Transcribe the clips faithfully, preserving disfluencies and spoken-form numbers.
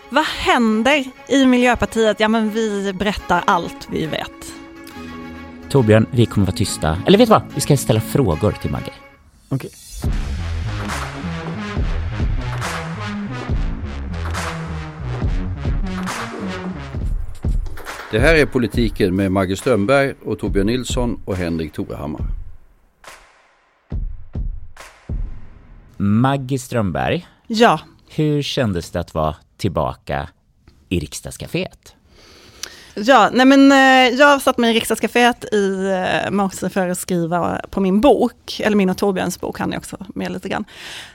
Vad händer i Miljöpartiet? Ja, men vi berättar allt vi vet. Torbjörn, vi kommer vara tysta. Eller vet du vad? Vi ska ställa frågor till Maggie. Okej. Det här är Politiken med Maggie Strömberg och Torbjörn Nilsson och Henrik Torehammar. Maggie Strömberg. Ja. Hur kändes det att vara tillbaka i riksdagscaféet? Ja, nej men eh, jag satt mig i riksdagscaféet i eh, morse för att skriva på min bok, eller min och Torbjörns bok, han är också med lite grann.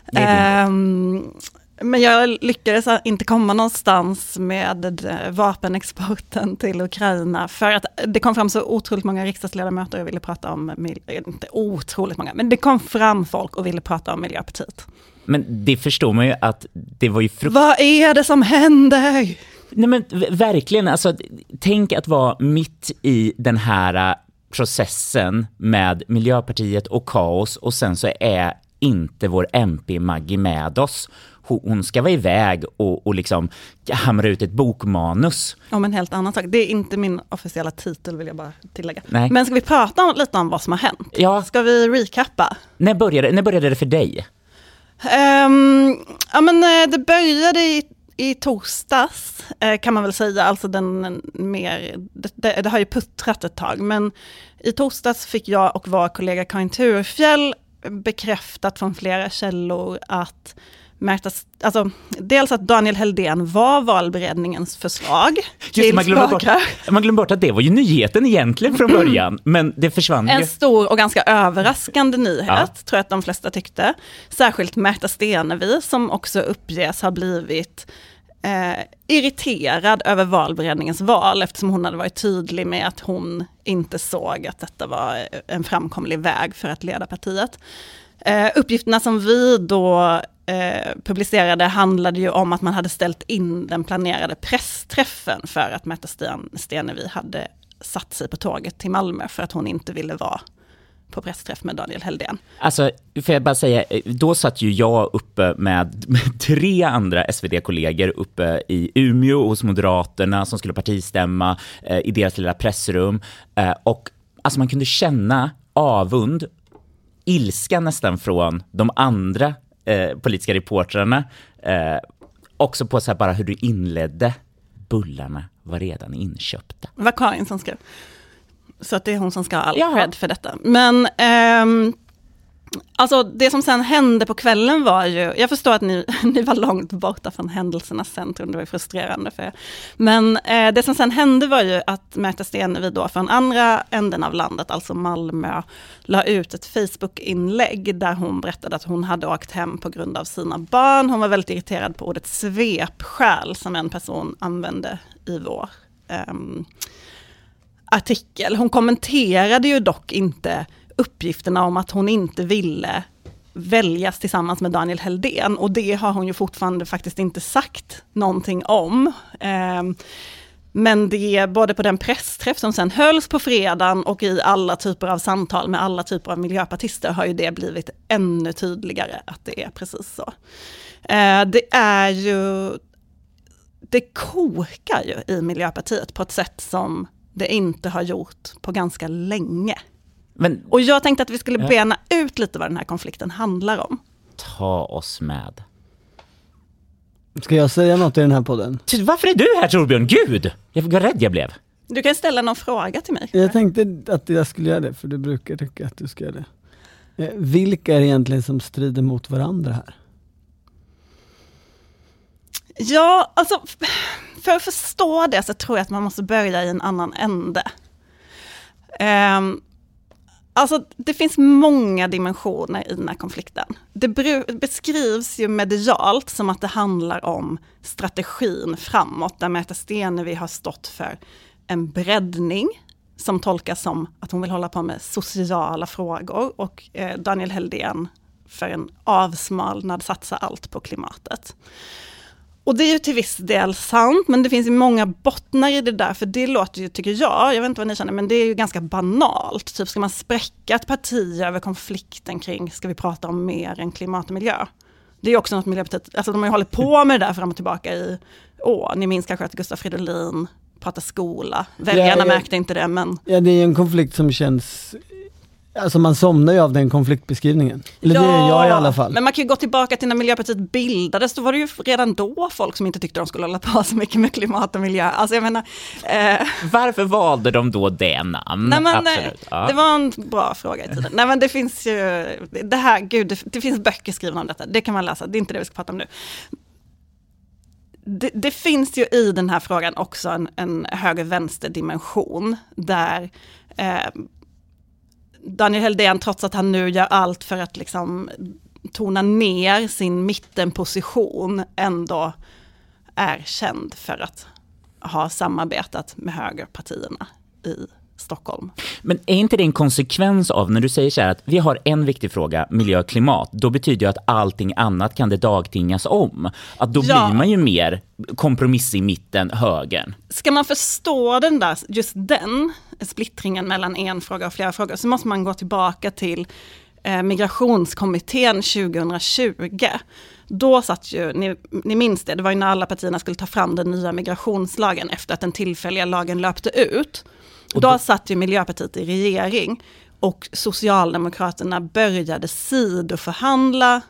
Ehm, men jag lyckades inte komma någonstans med vapenexporten till Ukraina för att det kom fram så otroligt många riksdagsledamöter och ville prata om, inte otroligt många, men det kom fram folk och ville prata om Miljöpartiet. Men det förstår man ju att det var ju frukt... Vad är det som händer? Nej men verkligen, alltså tänk att vara mitt i den här processen med Miljöpartiet och kaos och sen så är inte vår M P Maggie med oss. Hon ska vara iväg och, och liksom hamra ut ett bokmanus. Om en helt annan sak. Det är inte min officiella titel, vill jag bara tillägga. Nej. Men ska vi prata om, lite om vad som har hänt? Ja. Ska vi recappa? När började, när började det för dig? Um, ja men det började i, i torsdags eh, kan man väl säga. Alltså den mer, det, det, det har ju puttrat ett tag. Men i torsdags fick jag och vår kollega Karin Turfjell bekräftat från flera källor att Märta, alltså, dels att Daniel Heldén var valberedningens förslag. Just, man, glömde bort, man glömde bort att det var ju nyheten egentligen från början, men det försvann ju. En stor och ganska överraskande nyhet, ja. Tror jag att de flesta tyckte. Särskilt Märta Stenevi som också uppges ha blivit eh, irriterad över valberedningens val eftersom hon hade varit tydlig med att hon inte såg att detta var en framkomlig väg för att leda partiet. Eh, uppgifterna som vi då eh, publicerade handlade ju om att man hade ställt in den planerade pressträffen för att Märta Sten- Stenevi hade satt sig på tåget till Malmö för att hon inte ville vara på pressträff med Daniel Heldén. Alltså, får jag bara säga, då satt ju jag uppe med, med tre andra S V D-kollegor uppe i Umeå hos Moderaterna som skulle partistämma eh, i deras lilla pressrum. Eh, och alltså man kunde känna avund, ilska nästan från de andra eh, politiska reportrarna. Eh, också på så här bara hur du inledde. Bullarna var redan inköpta. Det var Karin som skrev. Så att det är hon som ska ha all cred för detta. Men ehm, alltså det som sen hände på kvällen var ju, jag förstår att ni, ni var långt borta från händelsernas centrum, det var frustrerande för er. Men eh, det som sen hände var ju att Märta Stenevi då från andra änden av landet, alltså Malmö, la ut ett Facebook-inlägg där hon berättade att hon hade åkt hem på grund av sina barn. Hon var väldigt irriterad på ordet svepskäl som en person använde i vår ehm, artikel. Hon kommenterade ju dock inte uppgifterna om att hon inte ville väljas tillsammans med Daniel Heldén och det har hon ju fortfarande faktiskt inte sagt någonting om. Men det både på den pressträff som sen hölls på fredagen och i alla typer av samtal med alla typer av miljöpartister har ju det blivit ännu tydligare att det är precis så. Det är ju det kokar ju i Miljöpartiet på ett sätt som det inte har gjort på ganska länge. Men, och jag tänkte att vi skulle bena ut lite vad den här konflikten handlar om. Ta oss med. Ska jag säga något i den här podden? Varför är du här, Torbjörn? Gud! Jag var rädd jag blev. Du kan ställa någon fråga till mig. Jag tänkte att jag skulle göra det, för du brukar tycka att du ska göra det. Eh, vilka är det egentligen som strider mot varandra här? Ja, alltså för att förstå det så tror jag att man måste börja i en annan ände. Um, alltså det finns många dimensioner i den här konflikten. Det bru- beskrivs ju medialt som att det handlar om strategin framåt, där Märta Stenevi har stått för en breddning som tolkas som att hon vill hålla på med sociala frågor och eh, Daniel Heldén för en avsmalnad satsa allt på klimatet. Och det är ju till viss del sant, men det finns ju många bottnar i det där, för det låter ju, tycker jag, jag vet inte vad ni känner, men det är ju ganska banalt. Typ, ska man spräcka ett parti över konflikten kring, ska vi prata om mer än klimat och miljö? Det är också något Miljöpartiet, alltså de har ju hållit på med det där fram och tillbaka i år. Ni minns kanske att Gustaf Fridolin pratar skola. Väljarna ja, ja, märkte inte det, men... Ja, det är en konflikt som känns... Alltså man somnar ju av den konfliktbeskrivningen. Eller ja, det är jag i alla fall. Men man kan ju gå tillbaka till när Miljöpartiet bildades. Då var det ju redan då folk som inte tyckte de skulle hålla på så mycket med klimat och miljö. Alltså jag menar... Eh... Varför valde de då det namn? Nej, men, Absolut. Ja. Det var en bra fråga i tiden. Nej men det finns ju... Det här, gud, det, det finns böcker skrivna om detta. Det kan man läsa. Det är inte det vi ska prata om nu. Det, det finns ju i den här frågan också en, en höger-vänster-dimension där... Eh, Daniel Helldén, trots att han nu gör allt för att liksom tona ner sin mittenposition, ändå är känd för att ha samarbetat med högerpartierna i Stockholm. Men är inte det en konsekvens av när du säger så här att vi har en viktig fråga, miljö och klimat, då betyder det att allting annat kan det dagtingas om. Att då ja. blir man ju mer kompromiss i mitten, högern. Ska man förstå den där, just den splittringen mellan en fråga och flera frågor, så måste man gå tillbaka till eh, migrationskommittén tjugohundratjugo. Då satt ju, ni, ni minns det, det var ju när alla partierna skulle ta fram den nya migrationslagen efter att den tillfälliga lagen löpte ut. Och då, då satt ju Miljöpartiet i regering och Socialdemokraterna började sidoförhandla.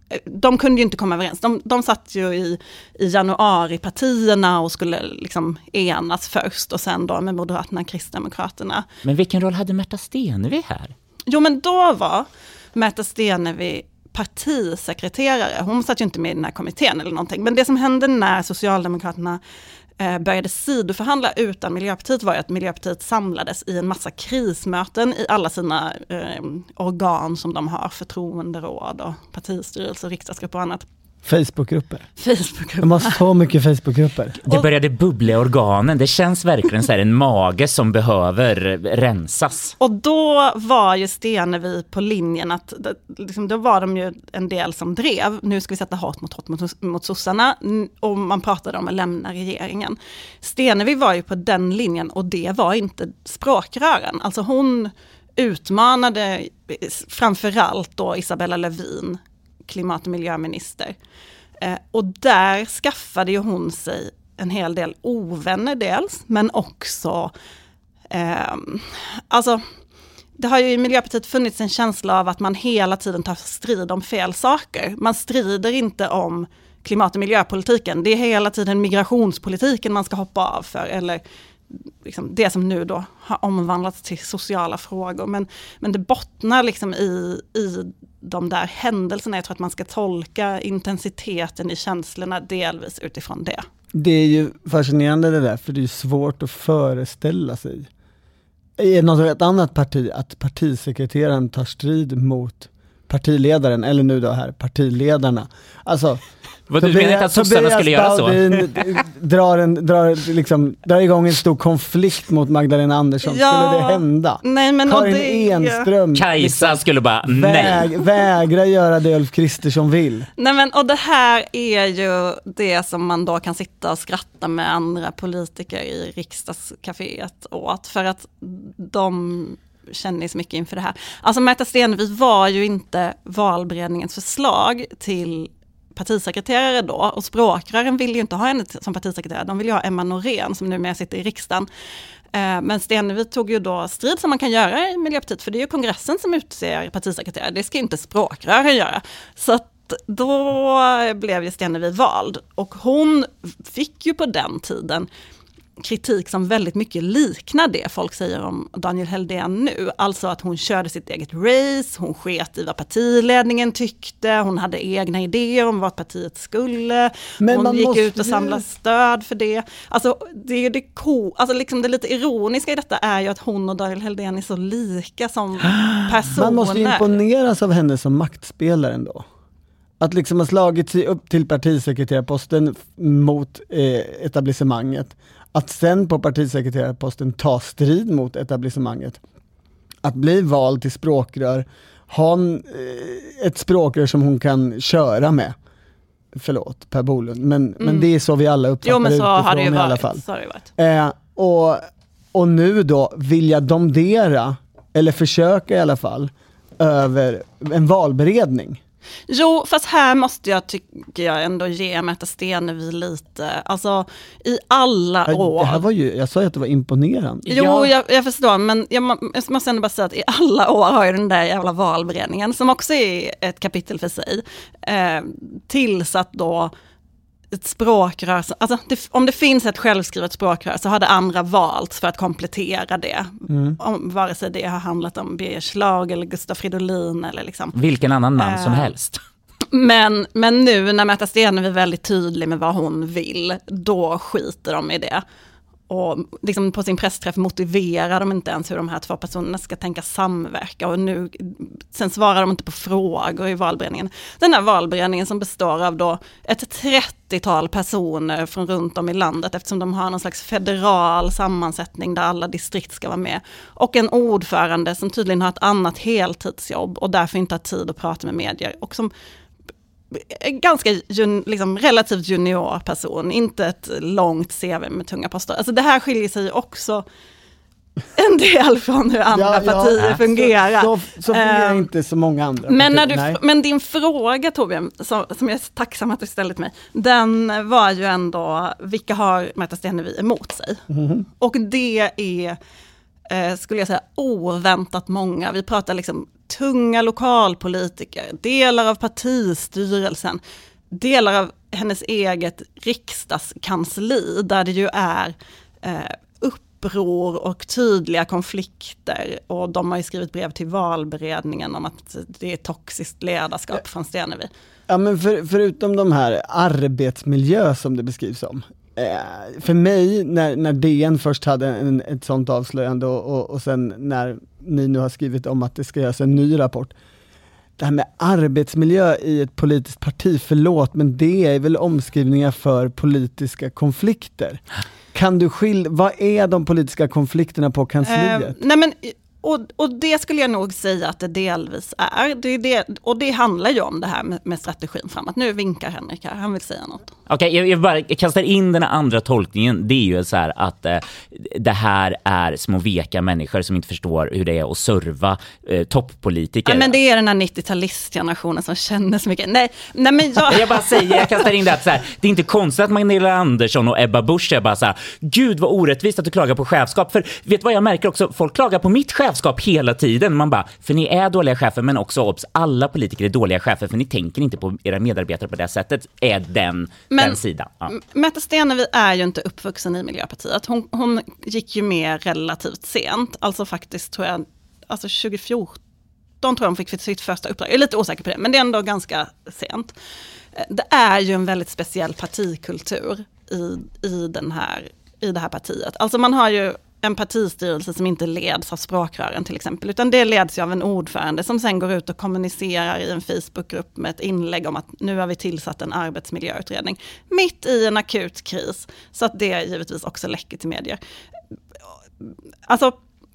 De kunde ju inte komma överens. De, de satt ju i, i januari-partierna och skulle liksom enas först och sen då med Moderaterna och Kristdemokraterna. Men vilken roll hade Märta Stenevi här? Jo, men då var Märta Stenevi partisekreterare. Hon satt ju inte med i den här kommittén eller någonting. Men det som hände när Socialdemokraterna eh, började sidoförhandla utan Miljöpartiet var ju att Miljöpartiet samlades i en massa krismöten i alla sina eh, organ som de har, förtroenderåd och partistyrelse och riksdagsgrupp och annat. Facebookgrupper. Facebookgrupper. De har så mycket Facebookgrupper. Det började bubbla i organen. Det känns verkligen så här en mage som behöver rensas. Och då var ju Stenevi på linjen att liksom, då var de ju en del som drev. Nu ska vi sätta hat mot hat mot, mot sossarna. Och man pratade om att lämna regeringen. Stenevi var ju på den linjen och det var inte språkrören. Alltså hon utmanade framförallt då Isabella Lövin, klimat- och miljöminister. Eh, och där skaffade ju hon sig en hel del ovänner dels, men också eh, alltså det har ju i Miljöpartiet funnits en känsla av att man hela tiden tar strid om fel saker. Man strider inte om klimat- och miljöpolitiken. Det är hela tiden migrationspolitiken man ska hoppa av för, eller liksom det som nu då har omvandlats till sociala frågor. Men, men det bottnar liksom i, i de där händelserna. Jag tror att man ska tolka intensiteten i känslorna delvis utifrån det. Det är ju fascinerande det där, för det är svårt att föreställa sig i något ett annat parti att partisekreteraren tar strid mot partiledaren, eller nu då här partiledarna. Alltså vad du menar inte att sossarna skulle göra så? drar, en, drar, liksom, drar igång en stor konflikt mot Magdalena Andersson. Ja, skulle det hända? Nej, men Karin det, Enström Kajsa liksom, skulle bara nej. Väg, vägra göra det Ulf Kristersson vill. Nej, men och det här är ju det som man då kan sitta och skratta med andra politiker i riksdagscaféet åt, för att de känner så mycket inför det här. Alltså Märta Stenevi var ju inte valberedningens förslag till partisekreterare då, och språkrören vill ju inte ha henne som partisekreterare. De vill ju ha Emma Norén som numera sitter i riksdagen. Eh, men Stenevi tog ju då strid som man kan göra i Miljöpartiet, för det är ju kongressen som utser partisekreterare. Det ska inte språkrören göra. Så att då blev ju Stenevi vald. Och hon fick ju på den tiden kritik som väldigt mycket liknar det folk säger om Daniel Helldén nu. Alltså att hon körde sitt eget race, hon sket i vad partiledningen tyckte, hon hade egna idéer om vad partiet skulle, men hon gick ut och samlade stöd för det. Alltså det är det co- alltså liksom det lite ironiska i detta är ju att hon och Daniel Helldén är så lika som personer. Man måste imponeras av henne som maktspelare ändå. Att liksom ha slagit sig upp till partisekreterarposten mot eh, etablissemanget. Att sen på partisekreterarposten ta strid mot etablissemanget. Att bli vald till språkrör. Ha en, eh, ett språkrör som hon kan köra med. Förlåt, Per Bolund. Men, mm. men det är så vi alla uppfattar jo, men så utifrån har det ju varit. I alla fall. Så har det varit. Eh, och, och nu då vilja domdera, eller försöka i alla fall, över en valberedning. Jo, fast här måste jag, tycker jag, ändå ge Märta Stenevi lite, alltså i alla år. Det här var ju, jag sa ju att det var imponerande. Jo, ja. jag, jag förstår, men jag, må, jag måste ändå bara säga att i alla år har ju den där jävla valberedningen, som också är ett kapitel för sig, eh, tillsatt då ett språkrör, alltså det, om det finns ett självskrivet språkrör så hade andra valt för att komplettera det. Mm. Om, vare sig det har handlat om Birger Schlaug eller Gustaf Fridolin eller liksom. Vilken annan man eh, som helst. Men, men nu när Märta Stenevi är väldigt tydlig med vad hon vill, då skiter de i det. Och liksom på sin pressträff motiverar de inte ens hur de här två personerna ska tänka samverka. Och nu, sen svarar de inte på frågor i valberedningen. Den här valberedningen som består av då ett trettiotal personer från runt om i landet, eftersom de har någon slags federal sammansättning där alla distrikt ska vara med. Och en ordförande som tydligen har ett annat heltidsjobb och därför inte har tid att prata med medier. Och som ganska jun, liksom, relativt junior person, inte ett långt C V med tunga poster. Alltså det här skiljer sig också en del från hur andra ja, partier ja, fungerar. Så, så, så fungerar uh, inte så många andra men, partier. När du, men din fråga, Torbjörn, som, som jag är tacksam att du ställde till mig, den var ju ändå, vilka har Märta Stenevi emot sig? Mm. Och det är, eh, skulle jag säga, oväntat många. Vi pratar liksom tunga lokalpolitiker, delar av partistyrelsen, delar av hennes eget riksdagskansli där det ju är eh, uppror och tydliga konflikter, och de har ju skrivit brev till valberedningen om att det är toxiskt ledarskap ja. från Stenevi. Ja, men för, förutom de här arbetsmiljö som det beskrivs som, eh, för mig när, när D N först hade en, ett sånt avslöjande och, och, och sen när ni nu har skrivit om att det ska göras en ny rapport. Det här med arbetsmiljö i ett politiskt parti, förlåt, men det är väl omskrivningar för politiska konflikter. Kan du skilja, vad är de politiska konflikterna på kansliet? Uh, nej men, och, och det skulle jag nog säga att det delvis är. Det är det, och det handlar ju om det här med, med strategin framåt. Nu vinkar Henrik här, han vill säga något. Okej, okay, jag, jag bara kastar in den andra tolkningen. Det är ju så här att eh, det här är små veka människor som inte förstår hur det är att serva eh, toppolitiker. Ja, men det är den här nittiotalistgenerationen som känner så mycket. Nej, nej men jag... jag bara säger, jag kastar in det att så här, det är inte konstigt att Magdalena Andersson och Ebba Busch är bara så här, gud vad orättvist att du klagar på chefskap. För vet vad jag märker också, folk klagar på mitt chefskap hela tiden. Man bara, för ni är dåliga chefer, men också obs, alla politiker är dåliga chefer för ni tänker inte på era medarbetare på det sättet. Är den... Men den sidan. Ja. Märta Stenevi är ju inte uppvuxen i Miljöpartiet. Hon, hon gick ju med relativt sent. Alltså faktiskt tror jag, alltså tjugo fjorton tror jag hon fick sitt första uppdrag. Jag är lite osäker på det, men det är ändå ganska sent. Det är ju en väldigt speciell partikultur i, i, den här, i det här partiet. Alltså man har ju en partistyrelse som inte leds av språkrören till exempel, utan det leds ju av en ordförande som sen går ut och kommunicerar i en Facebookgrupp med ett inlägg om att nu har vi tillsatt en arbetsmiljöutredning mitt i en akut kris, så att det givetvis också läcker till medier. Alltså,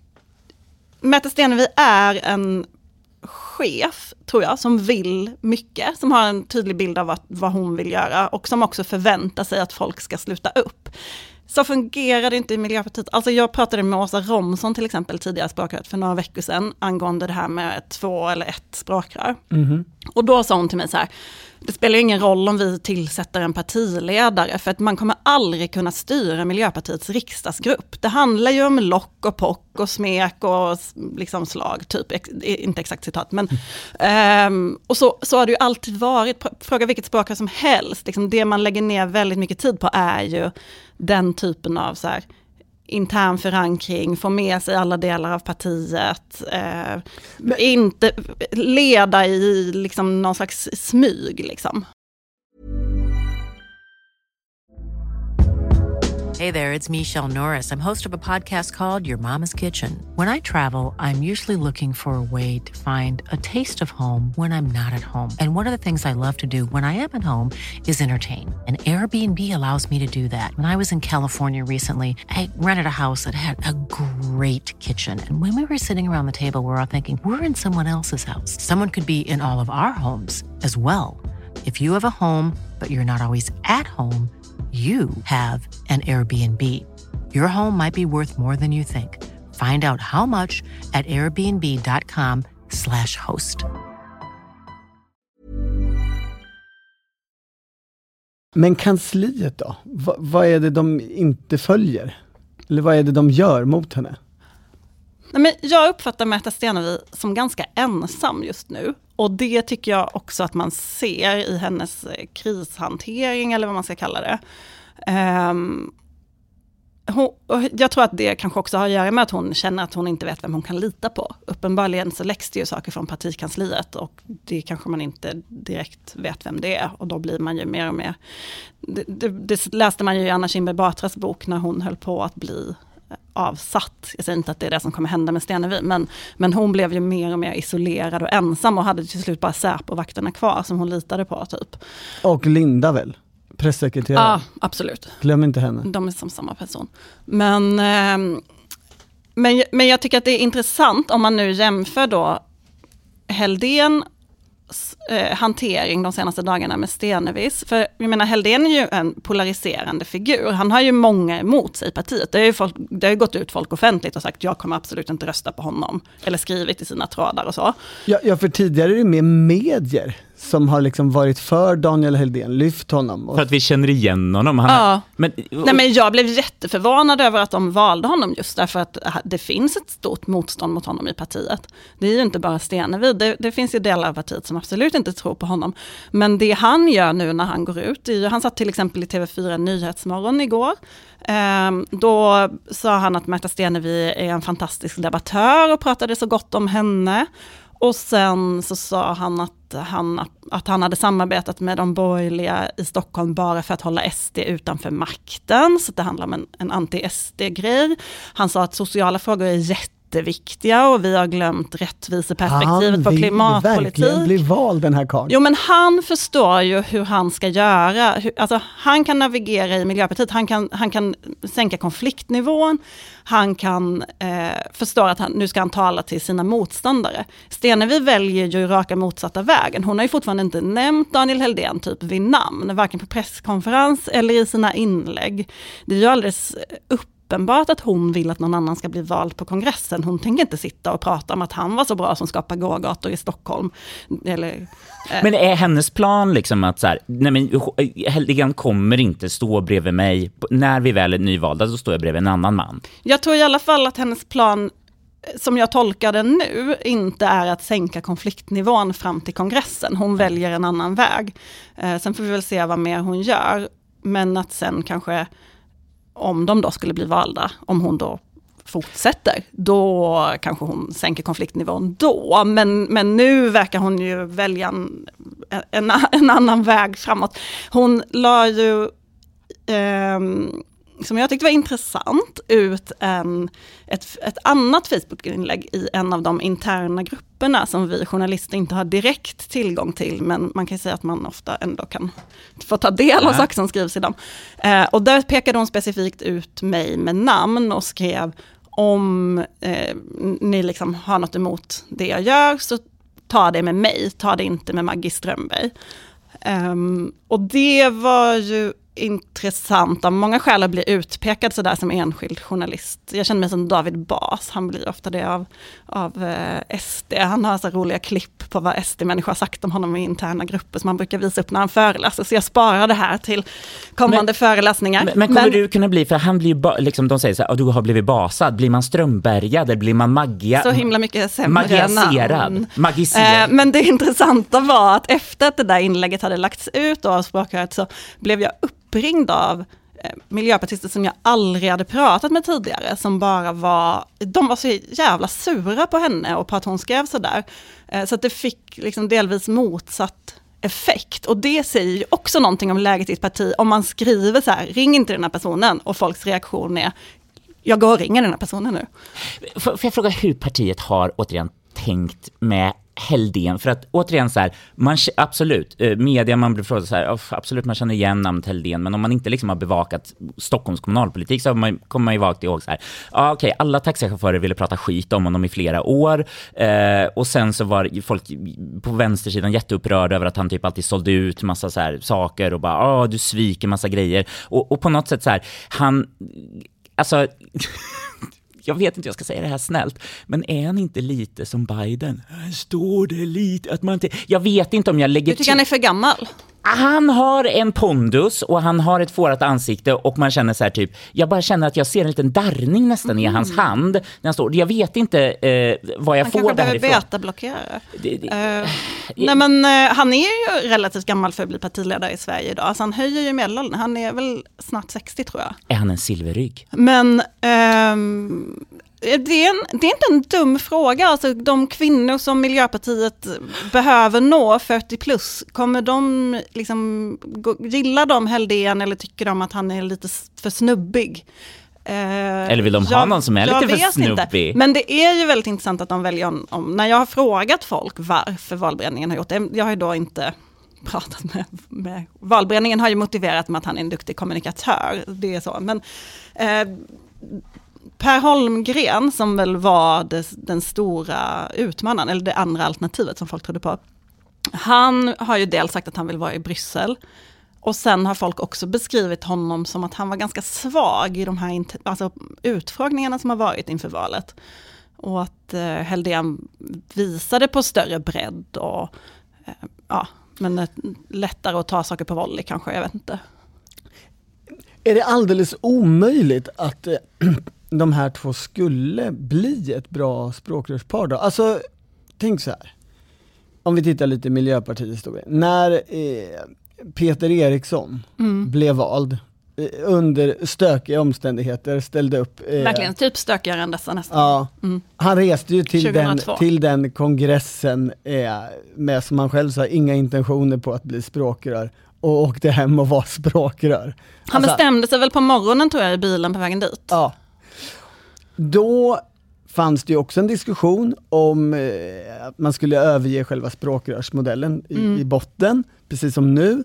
Märta Stenevi är en chef, tror jag, som vill mycket, som har en tydlig bild av vad, vad hon vill göra och som också förväntar sig att folk ska sluta upp. Så fungerar det inte i Miljöpartiet. Alltså jag pratade med Åsa Romson till exempel tidigare språkrör för några veckor sedan angående det här med två eller ett språkrör. Mm-hmm. Och då sa hon till mig så här, det spelar ingen roll om vi tillsätter en partiledare för att man kommer aldrig kunna styra Miljöpartiets riksdagsgrupp. Det handlar ju om lock och pock och smek och liksom slag, typ, ex, inte exakt citat. Men, um, och så, så har det ju alltid varit, fråga vilket språkrör som helst. Liksom det man lägger ner väldigt mycket tid på är ju den typen av så här, intern förankring, få med sig alla delar av partiet, eh, Men, inte leda i liksom någon slags smyg liksom. Hey there, it's Michelle Norris. I'm host of a podcast called Your Mama's Kitchen. When I travel, I'm usually looking for a way to find a taste of home when I'm not at home. And one of the things I love to do when I am at home is entertain. And Airbnb allows me to do that. When I was in California recently, I rented a house that had a great kitchen. And when we were sitting around the table, we were all thinking, we're in someone else's house. Someone could be in all of our homes as well. If you have a home, but you're not always at home, you have an Airbnb. Your home might be worth more than you think. Find out how much at airbnb.com slash host. Men kansliet då? Va, vad är det de inte följer? Eller vad är det de gör mot henne? Nej, men jag uppfattar Märta Stenevi som ganska ensam just nu. Och det tycker jag också att man ser i hennes krishantering, eller vad man ska kalla det. Um, hon, jag tror att det kanske också har att göra med att hon känner att hon inte vet vem hon kan lita på. Uppenbarligen så läcks det ju saker från partikansliet och det kanske man inte direkt vet vem det är. Och då blir man ju mer och mer... Det, det, det läste man ju i Anna Kinberg Batras bok när hon höll på att bli avsatt. Jag säger inte att det är det som kommer hända med Stenevi, men, men hon blev ju mer och mer isolerad och ensam och hade till slut bara Säpo-vakterna kvar som hon litade på typ. Och Linda väl? Pressekreterare. Ja, absolut. Glöm inte henne. De är som samma person. Men, eh, men, men jag tycker att det är intressant om man nu jämför då Helldén eh, hantering de senaste dagarna med Stenevis. För jag menar, Helldén är ju en polariserande figur. Han har ju många emot sig i partiet. Det har ju, folk, det har ju gått ut folk offentligt och sagt jag kommer absolut inte rösta på honom. Eller skrivit i sina trådar och så. Ja, ja, för tidigare är det mer medier som har liksom varit för Daniel Helldén, lyft honom. Och... För att vi känner igen honom. Han ja. är... men... Nej, men jag blev jätteförvånad över att de valde honom just därför att det finns ett stort motstånd mot honom i partiet. Det är ju inte bara Stenevi. Det, det finns ju delar av partiet som absolut inte tror på honom. Men det han gör nu när han går ut, är ju, han satt till exempel i T V fyra Nyhetsmorgon igår. Ehm, då sa han att Märta Stenevi är en fantastisk debattör och pratade så gott om henne. Och sen så sa han att han, att han hade samarbetat med de borgerliga i Stockholm bara för att hålla S D utanför makten. Så det handlar om en, en anti-S D-grej. Han sa att sociala frågor är jätteviktiga och vi har glömt rättviseperspektivet på klimatpolitik. Han vill verkligen bli vald, den här karln. Jo, men han förstår ju hur han ska göra. Hur, alltså, han kan navigera i Miljöpartiet. Han kan, han kan sänka konfliktnivån. Han kan eh, förstå att han, nu ska han tala till sina motståndare. Stenevi väljer ju raka motsatta vägen. Hon har ju fortfarande inte nämnt Daniel Helldén typ vid namn. Varken på presskonferens eller i sina inlägg. Det är ju alldeles upp uppenbart att hon vill att någon annan ska bli vald på kongressen. Hon tänker inte sitta och prata om att han var så bra som skapar gågator i Stockholm. Eller, eh. Men är hennes plan liksom att så här, nej men Helldén kommer inte stå bredvid mig. När vi väl är nyvalda så står jag bredvid en annan man. Jag tror i alla fall att hennes plan, som jag tolkar den nu, inte är att sänka konfliktnivån fram till kongressen. Hon väljer en annan väg. Eh, sen får vi väl se vad mer hon gör. Men att sen kanske, om de då skulle bli valda, om hon då fortsätter, då kanske hon sänker konfliktnivån då. Men, men nu verkar hon ju välja en, en, en annan väg framåt. Hon la ju, eh, som jag tyckte var intressant, ut en, ett, ett annat Facebook-inlägg i en av de interna grupperna som vi journalister inte har direkt tillgång till, men man kan säga att man ofta ändå kan få ta del av saker som skrivs i dem. Eh, och där pekade hon specifikt ut mig med namn och skrev, om eh, ni liksom har något emot det jag gör så ta det med mig, ta det inte med Maggie Strömberg. Um, och det var ju intressant av många skäl att bli utpekad så där som enskild journalist. Jag känner mig som David Bas, han blir ofta det av, av eh, S D. Han har så roliga klipp på vad S D-människor har sagt om honom i interna grupper som han brukar visa upp när han föreläser. Så jag sparar det här till kommande men, föreläsningar. Men, men kommer men, du kunna bli, för han blir ba, liksom de säger så här, du har blivit basad. Blir man Strömbergad eller blir man maggia? Så himla mycket sämre. Magiserad. Magiserad. Eh, men det intressanta var att efter att det där inlägget hade lagts ut av Språkröret så blev jag upp uppringd av eh, miljöpartister som jag aldrig hade pratat med tidigare, som bara var, de var så jävla sura på henne och på att hon skrev så där. Eh, så att det fick liksom delvis motsatt effekt. Och det säger ju också någonting om läget i ett parti. Om man skriver så här, ring inte den här personen, och folks reaktion är, jag går och ringer den här personen nu. Får, får jag fråga hur partiet har återigen tänkt med Helldén, för att återigen så här, man, absolut, eh, media, man blir frågad så här, oh, absolut man känner igen namnet Helldén, men om man inte liksom har bevakat Stockholms kommunalpolitik så man, kommer man ju vagt ihåg så här, ah, okej, okay, alla taxichaufförer ville prata skit om honom i flera år, eh, och sen så var folk på vänstersidan jätteupprörda över att han typ alltid sålde ut massa så här saker och bara, ah, du sviker massa grejer, och, och på något sätt så här, han, alltså jag vet inte, jag ska säga det här snällt, men är han inte lite som Biden? Här står det lite att man inte, jag vet inte om jag lägger Du tycker till... han är för gammal? Han har en pondus och han har ett fårat ansikte och man känner så här typ, jag bara känner att jag ser en liten darrning nästan mm. i hans hand när han står. Jag vet inte eh, vad jag han får därifrån. Han kanske behöver betablockera. Det, det, uh, nej men uh, han är ju relativt gammal för att bli partiledare i Sverige idag. Alltså han höjer ju medelåldern. Han är väl snart sextio tror jag. Är han en silverrygg? Men um, Det är, en, det är inte en dum fråga. Alltså, de kvinnor som Miljöpartiet behöver nå fyrtio plus, kommer de liksom, gillar de Helldén eller tycker de att han är lite för snubbig? Eh, eller vill de ha jag, någon som är lite för snubbig? Inte. Men det är ju väldigt intressant att de väljer om, om. När jag har frågat folk varför valberedningen har gjort det, jag har ju då inte pratat med, med valberedningen har ju motiverat med att han är en duktig kommunikatör. Det är så. Men eh, Per Holmgren, som väl var det, den stora utmanaren, eller det andra alternativet som folk trodde på, han har ju dels sagt att han vill vara i Bryssel. Och sen har folk också beskrivit honom som att han var ganska svag i de här alltså, utfrågningarna som har varit inför valet. Och att eh, Helldén visade på större bredd och eh, ja, men eh, lättare att ta saker på volley kanske, jag vet inte. Är det alldeles omöjligt att eh, de här två skulle bli ett bra språkrörspar då? Alltså, tänk så här. Om vi tittar lite i Miljöpartiets historia. När eh, Peter Eriksson mm. blev vald eh, under stökiga omständigheter, ställde upp. Eh, Verkligen, typ stökigare än dessa nästan. Ja, mm. Han reste ju till den, till den kongressen eh, med, som han själv sa, inga intentioner på att bli språkrör. Och åkte hem och var språkrör. Han alltså, bestämde sig väl på morgonen tror jag i bilen på vägen dit. Ja. Då fanns det ju också en diskussion om eh, att man skulle överge själva språkrörsmodellen i, mm. i botten, precis som nu.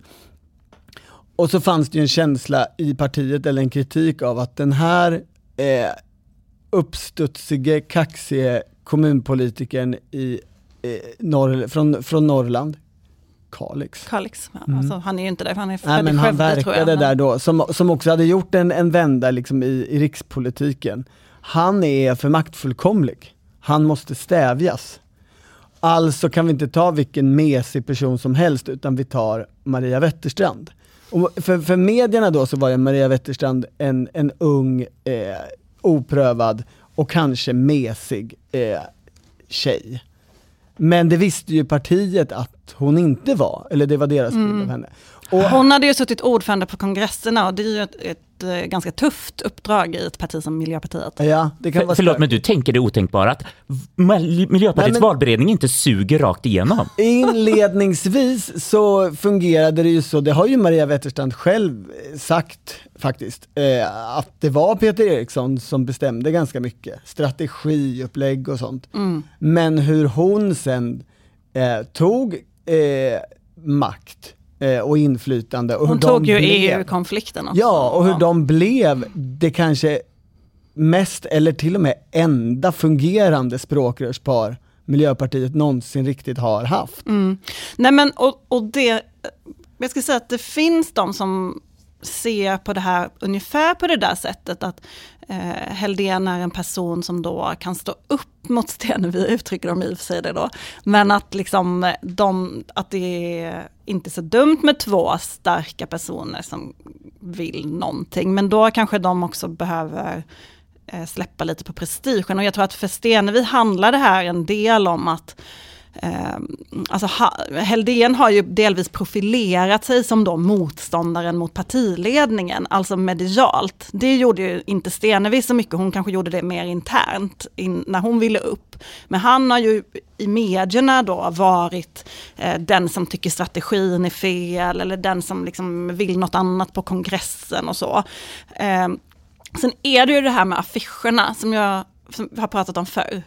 Och så fanns det ju en känsla i partiet, eller en kritik av att den här eh, uppstudsige, kaxige kommunpolitikern i, eh, norr, från, från Norrland, Kalix. Kalix, ja. Mm. Alltså, han är ju inte där, han är Nej, men han verkade där då, som, som också hade gjort en, en vända liksom i, i rikspolitiken. Han är för maktfullkomlig. Han måste stävjas. Alltså kan vi inte ta vilken mesig person som helst, utan vi tar Maria Wetterstrand. Och för, för medierna då så var ju Maria Wetterstrand en, en ung, eh, oprövad och kanske mesig eh, tjej. Men det visste ju partiet att hon inte var, eller det var deras bild mm. av henne. Och hon hade ju suttit ordförande på kongresserna och det är ju ett, ett, ett ganska tufft uppdrag i ett parti som Miljöpartiet. Ja, det kan För, vara förlåt, men du tänker det otänkbara att Miljöpartiets Nej, men, valberedning inte suger rakt igenom. Inledningsvis så fungerade det ju så, det har ju Maria Wetterstrand själv sagt faktiskt, eh, att det var Peter Eriksson som bestämde ganska mycket. Strategiupplägg och sånt. Mm. Men hur hon sen eh, tog eh, makt och inflytande. Och hon hur tog de ju blev, E U-konflikten också. Ja, och hur ja. de blev det kanske mest eller till och med enda fungerande språkrörspar Miljöpartiet någonsin riktigt har haft. Mm. Nej men, och, och det, jag ska säga att det finns de som ser på det här ungefär på det där sättet att eh, Helldén är en person som då kan stå upp mot Stenevi, uttrycker de i och för sig det då, men att liksom de, att det är inte så dumt med två starka personer som vill någonting, men då kanske de också behöver eh, släppa lite på prestigen, och jag tror att för Stenevi handlar det här en del om att Eh, alltså ha, Helldén har ju delvis profilerat sig som då motståndaren mot partiledningen, alltså medialt. Det gjorde ju inte Stenevi så mycket, hon kanske gjorde det mer internt in, när hon ville upp. Men han har ju i medierna då varit eh, den som tycker strategin är fel, eller den som liksom vill något annat på kongressen och så. Eh, sen är det ju det här med affischerna som jag som har pratat om förr.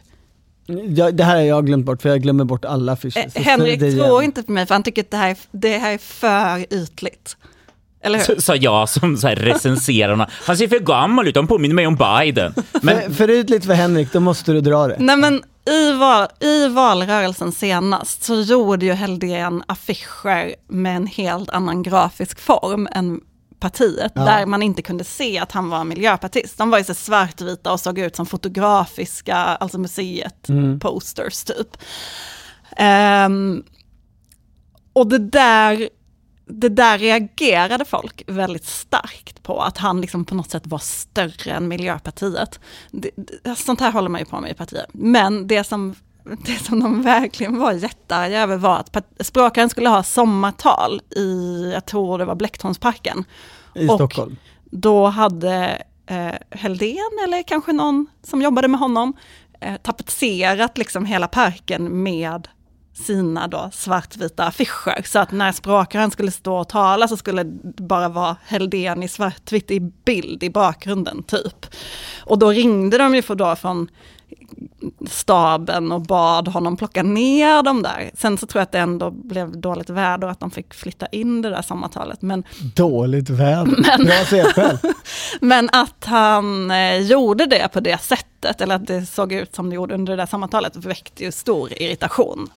Ja, det här har jag glömt bort, för jag glömmer bort alla affischer. Eh, Henrik tror inte på mig, för han tycker att det här, det här är för ytligt. Eller hur? Sa jag som så här recenserar honom. Han ser för gammal ut, han påminner mig om Biden. Men... För, för ytligt för Henrik, då måste du dra det. Nej, men i, val, i valrörelsen senast så gjorde ju Helldén affischer med en helt annan grafisk form än partiet, ja. Där man inte kunde se att han var miljöpartist. De var ju så svartvita och såg ut som fotografiska, alltså museet, mm. posters typ. Um, och det där, det där reagerade folk väldigt starkt på, att han liksom på något sätt var större än Miljöpartiet. Det, det, sånt här håller man ju på med i partiet. Men det som, det som de verkligen var jättearga över var att språkaren skulle ha sommartal i, jag tror det var Blecktornsparken. I och Stockholm. Då hade eh, Heldén, eller kanske någon som jobbade med honom, eh, tapetserat liksom hela parken med sina då svartvita affischer. Så att när språkaren skulle stå och tala så skulle det bara vara Heldén i svartvitt i bild i bakgrunden typ. Och då ringde de ju för då från staben och bad honom plocka ner dem där. Sen så tror jag att det ändå blev dåligt väder och att de fick flytta in det där sammantalet. Men, dåligt väder? Men, jag ser själv. Men att han eh, gjorde det på det sättet, eller att det såg ut som det gjorde under det där sammantalet, väckte ju stor irritation.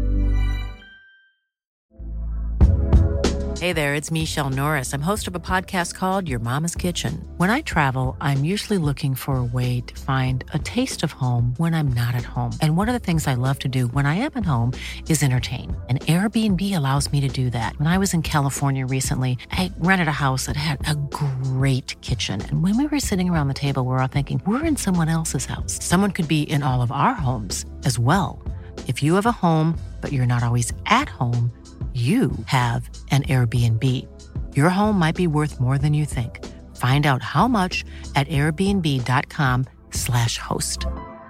Hey there, it's Michelle Norris. I'm host of a podcast called Your Mama's Kitchen. When I travel, I'm usually looking for a way to find a taste of home when I'm not at home. And one of the things I love to do when I am at home is entertain. And Airbnb allows me to do that. When I was in California recently, I rented a house that had a great kitchen. And when we were sitting around the table, we were all thinking, we're in someone else's house. Someone could be in all of our homes as well. If you have a home, but you're not always at home, you have an Airbnb. Your home might be worth more than you think. Find out how much at airbnb.com slash host.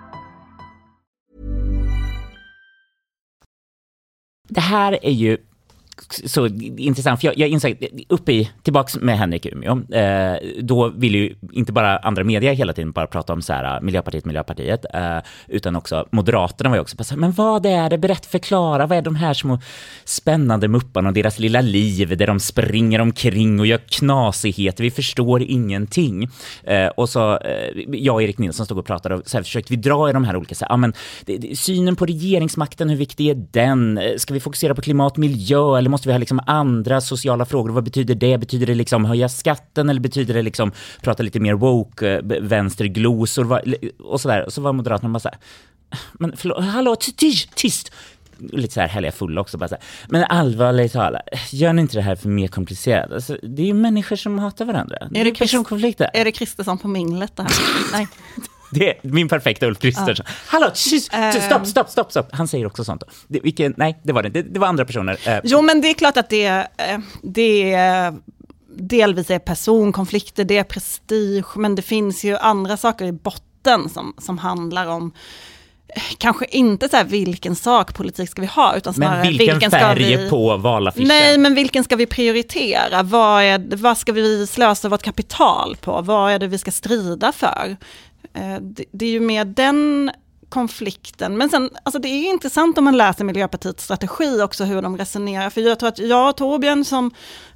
Det här är ju så intressant, för jag, jag insåg uppe i, tillbaks med Henrik Umeå, eh, då vill ju inte bara andra media hela tiden bara prata om så här, Miljöpartiet, Miljöpartiet, eh, utan också Moderaterna var ju också på så här, men vad är det, berätt, förklara, vad är de här små spännande mupparna och deras lilla liv där de springer omkring och gör knasigheter, vi förstår ingenting. Eh, och så, eh, jag och Erik Nilsson stod och pratade och så här, försökte vi dra i de här olika, så här, ah, men, det, det, synen på regeringsmakten, hur viktig är den? Ska vi fokusera på klimat, miljö, eller måste vi ha liksom andra sociala frågor? Vad betyder det? Betyder det liksom höja skatten, eller betyder det liksom prata lite mer woke, vänsterglosor och sådär? Och så var Moderaterna bara så här, men förlåt, hallå, tyst, tyst! Lite så här härliga fulla också, bara så här. Men allvarligt talat, gör ni inte det här för mer komplicerat? Alltså, det är ju människor som hatar varandra. Det är, är det personkonflikter. Är det Kristersson på minglet det här? Nej. Det är min perfekta Ulf Kristersson. Ja. Hallå, tjus, tjus, stopp, stopp, stopp, stopp. Han säger också sånt. Det, vilken, nej, det var det. det. Det var andra personer. Jo, men det är klart att det, det delvis är personkonflikter, det är prestige, men det finns ju andra saker i botten som, som handlar om kanske inte så här vilken sakpolitik ska vi ha, utan snarare men vilken, vilken färg ska vi, på valaffischen? Nej, men vilken ska vi prioritera? Vad, är, vad ska vi slösa vårt kapital på? Vad är det vi ska strida för? Det, det är ju mer den konflikten. Men sen, alltså det är intressant om man läser Miljöpartiets strategi också, hur de resonerar. För jag tror att jag och Torbjörn som,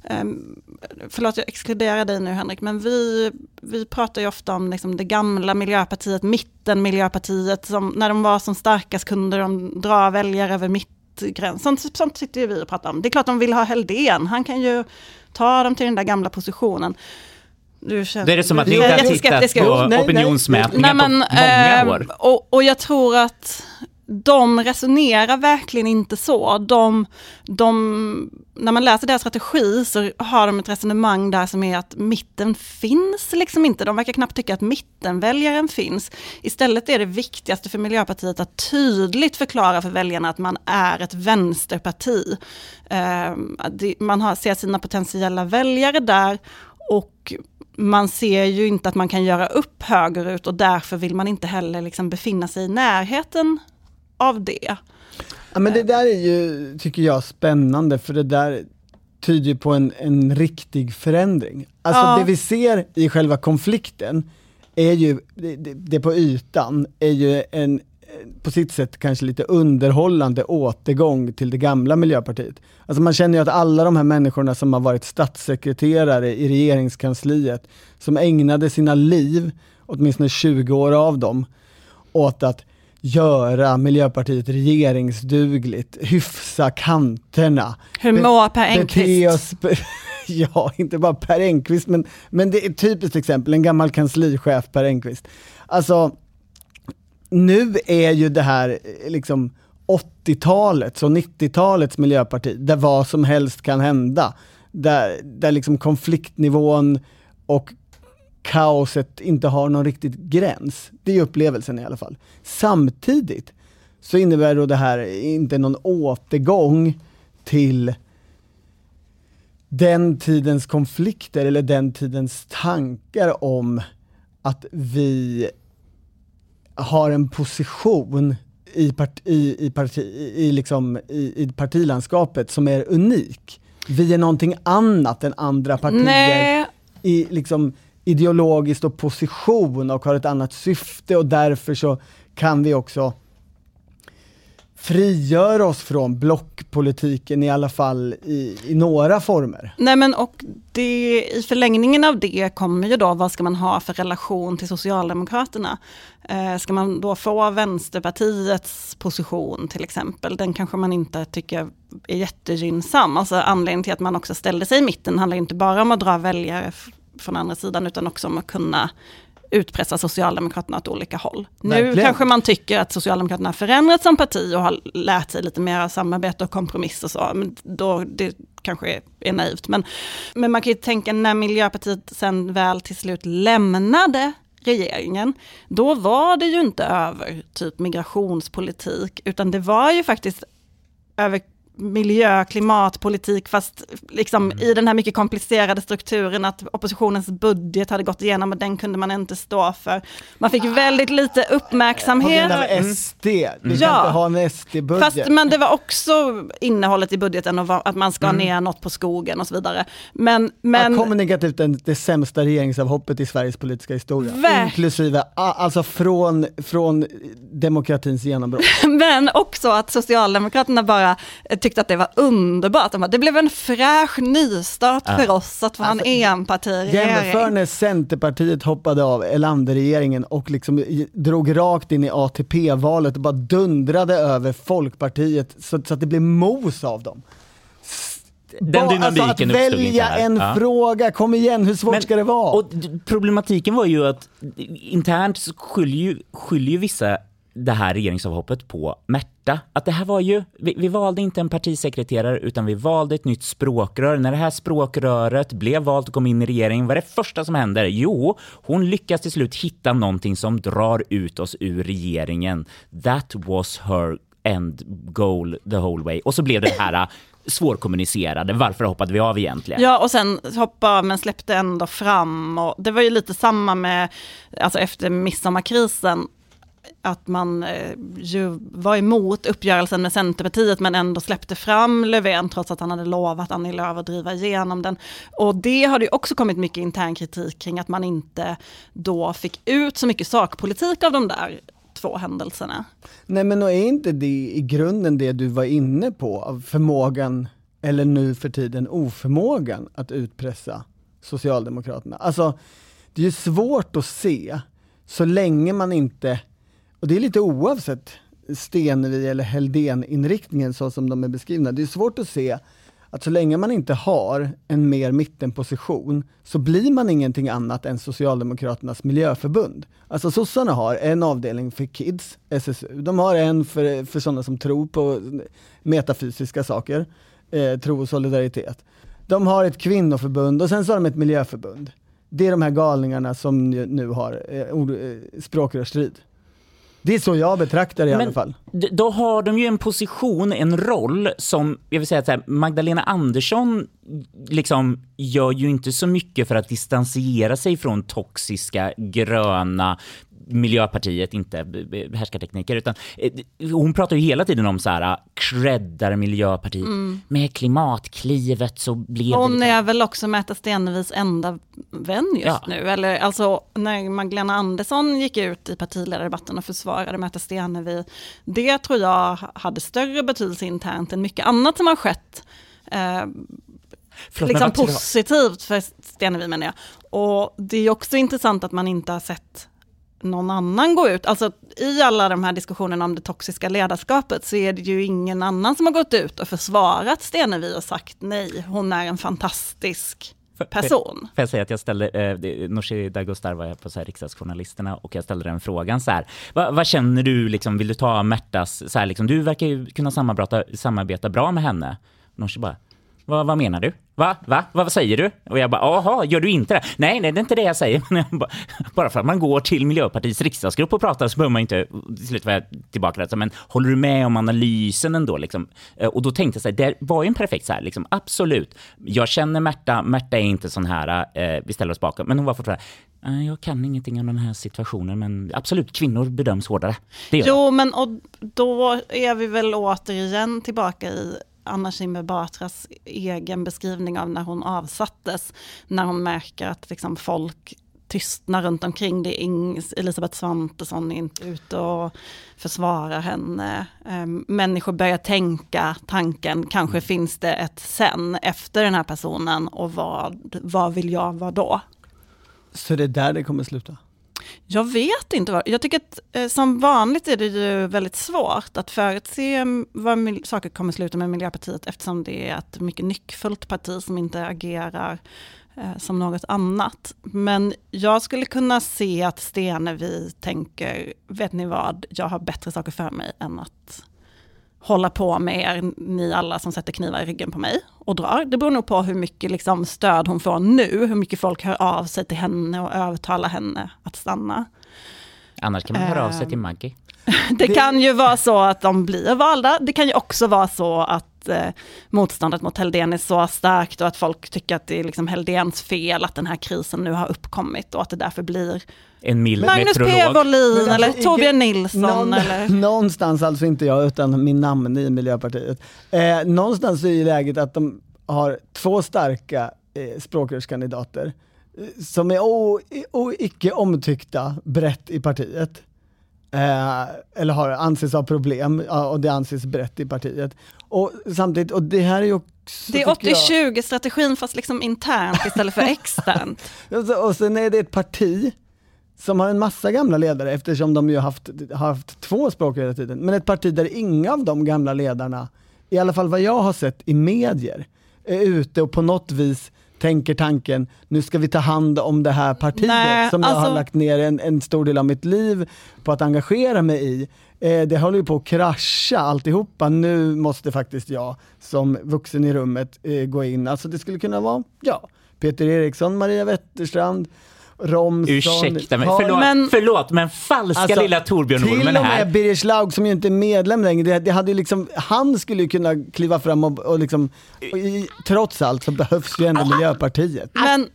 förlåt jag exkluderar dig nu Henrik, men vi, vi pratar ju ofta om liksom det gamla Miljöpartiet, mitten Miljöpartiet, som när de var som starkast kunde de dra väljare över mittgränsen. Sånt, sånt sitter ju vi och pratar om. Det är klart de vill ha Heldén, han kan ju ta dem till den där gamla positionen. Du känner, det är det som att ni har tittat på nej, opinionsmätningar nej, men, på många eh, år. Och, och jag tror att de resonerar verkligen inte så. De, de, när man läser deras strategi så har de ett resonemang där som är att mitten finns liksom inte. De verkar knappt tycka att mittenväljaren finns. Istället är det viktigaste för Miljöpartiet att tydligt förklara för väljarna att man är ett vänsterparti. Eh, man har, ser sina potentiella väljare där, och man ser ju inte att man kan göra upp högerut, och därför vill man inte heller liksom befinna sig i närheten av det. Ja, men det där är ju, tycker jag, spännande, för det där tyder på en, en riktig förändring. Alltså ja. Det vi ser i själva konflikten är ju, det, det, det på ytan är ju en på sitt sätt kanske lite underhållande återgång till det gamla Miljöpartiet. Alltså man känner ju att alla de här människorna som har varit statssekreterare i regeringskansliet, som ägnade sina liv, åtminstone tjugo år av dem, åt att göra Miljöpartiet regeringsdugligt, hyfsa kanterna. Hur mår Per Engqvist? Ja, inte bara Per Engqvist, men, men det är ett typiskt exempel, en gammal kanslichef Per Engqvist. Alltså, nu är ju det här liksom åttiotalets och nittiotalets Miljöparti, där vad som helst kan hända. där, där liksom konfliktnivån och kaoset inte har någon riktigt gräns. Det är upplevelsen i alla fall. Samtidigt så innebär då det här inte någon återgång till den tidens konflikter eller den tidens tankar om att vi har en position i, part, i, i, parti, i, liksom, i, i partilandskapet som är unik. Vi är någonting annat än andra partier. Nej. I liksom ideologiskt och position och har ett annat syfte, och därför så kan vi också frigöra oss från blockpolitiken i alla fall i, i några former. Nej, men och det, i förlängningen av det kommer ju då, vad ska man ha för relation till Socialdemokraterna? Eh, ska man då få Vänsterpartiets position till exempel? Den kanske man inte tycker är jättegynnsam. Alltså anledningen till att man också ställde sig i mitten handlar inte bara om att dra väljare f- från andra sidan, utan också om att kunna utpressa Socialdemokraterna åt olika håll. Verkligen. Nu kanske man tycker att Socialdemokraterna har förändrats som parti och har lärt sig lite mer samarbete och kompromiss och så. Men då, det kanske är naivt. Men, men man kan ju tänka, när Miljöpartiet sen väl till slut lämnade regeringen, då var det ju inte över typ migrationspolitik, utan det var ju faktiskt över miljö- klimatpolitik, fast liksom mm. i den här mycket komplicerade strukturen att oppositionens budget hade gått igenom och den kunde man inte stå för. Man fick väldigt lite uppmärksamhet. På S D. Vi mm. kan ja. inte ha en S D-budget. Fast, men det var också innehållet i budgeten och att man ska mm. ner något på skogen och så vidare. Men, men... Ja, kommunikativt det, det sämsta regeringsavhoppet i Sveriges politiska historia. Ver- Inklusive, alltså från, från demokratins genombrott. Men också att Socialdemokraterna bara tyckte att det var underbart. De bara, det blev en fräsch nystart ja. för oss att vara alltså, en enpartiregering. Jämför när Centerpartiet hoppade av Erlander-regeringen och liksom drog rakt in i A T P-valet och bara dundrade över Folkpartiet så, så att det blev mos av dem. Den dynamiken alltså att välja en ja. fråga, kom igen, hur svårt Men, ska det vara? Och problematiken var ju att internt så skyller ju, skyller ju vissa det här regeringsavhoppet på Märta. Att det här var ju, vi, vi valde inte en partisekreterare utan vi valde ett nytt språkrör. När det här språkröret blev valt och kom in i regeringen, vad är det första som händer? Jo, hon lyckas till slut hitta någonting som drar ut oss ur regeringen. That was her end goal the whole way. Och så blev det här svårkommunicerade. Varför hoppade vi av egentligen? Ja, och sen hoppa men släppte ändå fram. Och det var ju lite samma med, alltså efter midsommarkrisen, att man eh, ju var emot uppgörelsen med Centerpartiet men ändå släppte fram Löfven trots att han hade lovat Annie Lööf att driva igenom den. Och det har det också kommit mycket intern kritik kring, att man inte då fick ut så mycket sakpolitik av de där två händelserna. Nej, men är inte det i grunden det du var inne på, av förmågan, eller nu för tiden oförmågan att utpressa Socialdemokraterna? Alltså, det är ju svårt att se så länge man inte, och det är lite oavsett Stenevi eller Helldén-inriktningen så som de är beskrivna, det är svårt att se att så länge man inte har en mer mittenposition så blir man ingenting annat än Socialdemokraternas miljöförbund. Alltså sossarna har en avdelning för kids, S S U. De har en för, för sådana som tror på metafysiska saker, eh, tro och solidaritet. De har ett kvinnoförbund och sen så har de ett miljöförbund. Det är de här galningarna som nu har eh, ord, eh, språkrörsstrid. Det är så jag betraktar det i Men alla fall. D- då har de ju en position, en roll som, jag vill säga att så här, Magdalena Andersson liksom gör ju inte så mycket för att distansera sig från toxiska, gröna Miljöpartiet, inte härskartekniker, utan eh, hon pratar ju hela tiden om så här creddar Miljöpartiet mm. med klimatklivet så blev hon det... är väl också Märta Stenevis enda vän just ja. nu, eller alltså när Magdalena Andersson gick ut i partiledardebatten och försvarade Märta Stenevi, det tror jag hade större betydelse internt än mycket annat som har skett eh, Förlåt, liksom positivt för Stenevi, menar jag. Och det är också intressant att man inte har sett någon annan gå ut. Alltså i alla de här diskussionerna om det toxiska ledarskapet så är det ju ingen annan som har gått ut och försvarat Stenevi och sagt nej, hon är en fantastisk person. Får jag säga att jag ställde, eh, Nooshi Dadgostar var jag på så här riksdagsjournalisterna och jag ställde den frågan så här, vad, vad känner du liksom, vill du ta Märtas, så här liksom, du verkar ju kunna samarbeta, samarbeta bra med henne. Nooshi bara, Vad, vad menar du? Va? Va? Vad säger du? Och jag bara, aha, gör du inte det? Nej, nej, det är inte det jag säger. Men jag bara, bara för att man går till Miljöpartiets riksdagsgrupp och pratar så behöver man inte, till slut var jag tillbaka där, men håller du med om analysen ändå? Liksom? Och då tänkte jag så här, det var ju en perfekt så här, liksom, absolut. Jag känner Märta, Märta är inte sån här, eh, vi ställer oss bakom, men hon var fortfarande, jag kan ingenting om den här situationen, men absolut, kvinnor bedöms hårdare. Det gör jo, jag. men och då är vi väl återigen tillbaka i Anna Kinberg Batras egen beskrivning av när hon avsattes, när hon märker att liksom folk tystnar runt omkring. Det är ing- Elisabeth Svantesson är inte ute och försvarar henne. Um, människor börjar tänka tanken, kanske finns det ett sen efter den här personen och vad, vad vill jag vara då? Så det är där det kommer sluta? Jag vet inte. Vad. Jag tycker att eh, som vanligt är det ju väldigt svårt att förutse vad mil- saker kommer sluta med Miljöpartiet, eftersom det är ett mycket nyckfullt parti som inte agerar eh, som något annat. Men jag skulle kunna se att Stenevi tänker, vet ni vad, jag har bättre saker för mig än att hålla på med er, ni alla som sätter knivar i ryggen på mig och drar. Det beror nog på hur mycket liksom, stöd hon får nu, hur mycket folk hör av sig till henne och övertalar henne att stanna. Annars kan man höra av sig till Maggie. Det kan ju vara så att de blir valda. Det kan ju också vara så att eh, motståndet mot Helldén är så starkt och att folk tycker att det är liksom Helldéns fel att den här krisen nu har uppkommit och att det därför blir en mild Magnus P. Wåhlin eller Torbjörn Nilsson. Någon, eller... Någonstans, alltså inte jag utan min namn i Miljöpartiet. Eh, någonstans är läget att de har två starka eh, språkrörskandidater eh, som är o, o, icke omtyckta brett i partiet. Eh, eller har anses ha problem och det anses brett i partiet. Och samtidigt, och det här är ju också, det är åttio tjugo strategin fast liksom internt istället för externt. och, så, och sen är det ett parti som har en massa gamla ledare eftersom de ju haft, haft två språk hela tiden. Men ett parti där inga av de gamla ledarna, i alla fall vad jag har sett i medier, är ute och på något vis tänker tanken, nu ska vi ta hand om det här partiet. Nej, som jag alltså... har lagt ner en, en stor del av mitt liv på att engagera mig i. Eh, det håller ju på att krascha alltihopa. Nu måste faktiskt jag som vuxen i rummet eh, gå in. Alltså det skulle kunna vara, ja, Peter Eriksson, Maria Wetterstrand, Romson. Ursäkta mig, förlåt men, förlåt, men falska alltså, lilla Torbjörn Olmen här. Till och med Birger Schlaug som ju inte är medlem längre, det, det hade ju liksom, han skulle ju kunna kliva fram och, och liksom, och i, trots allt så behövs ju ändå Miljöpartiet. Men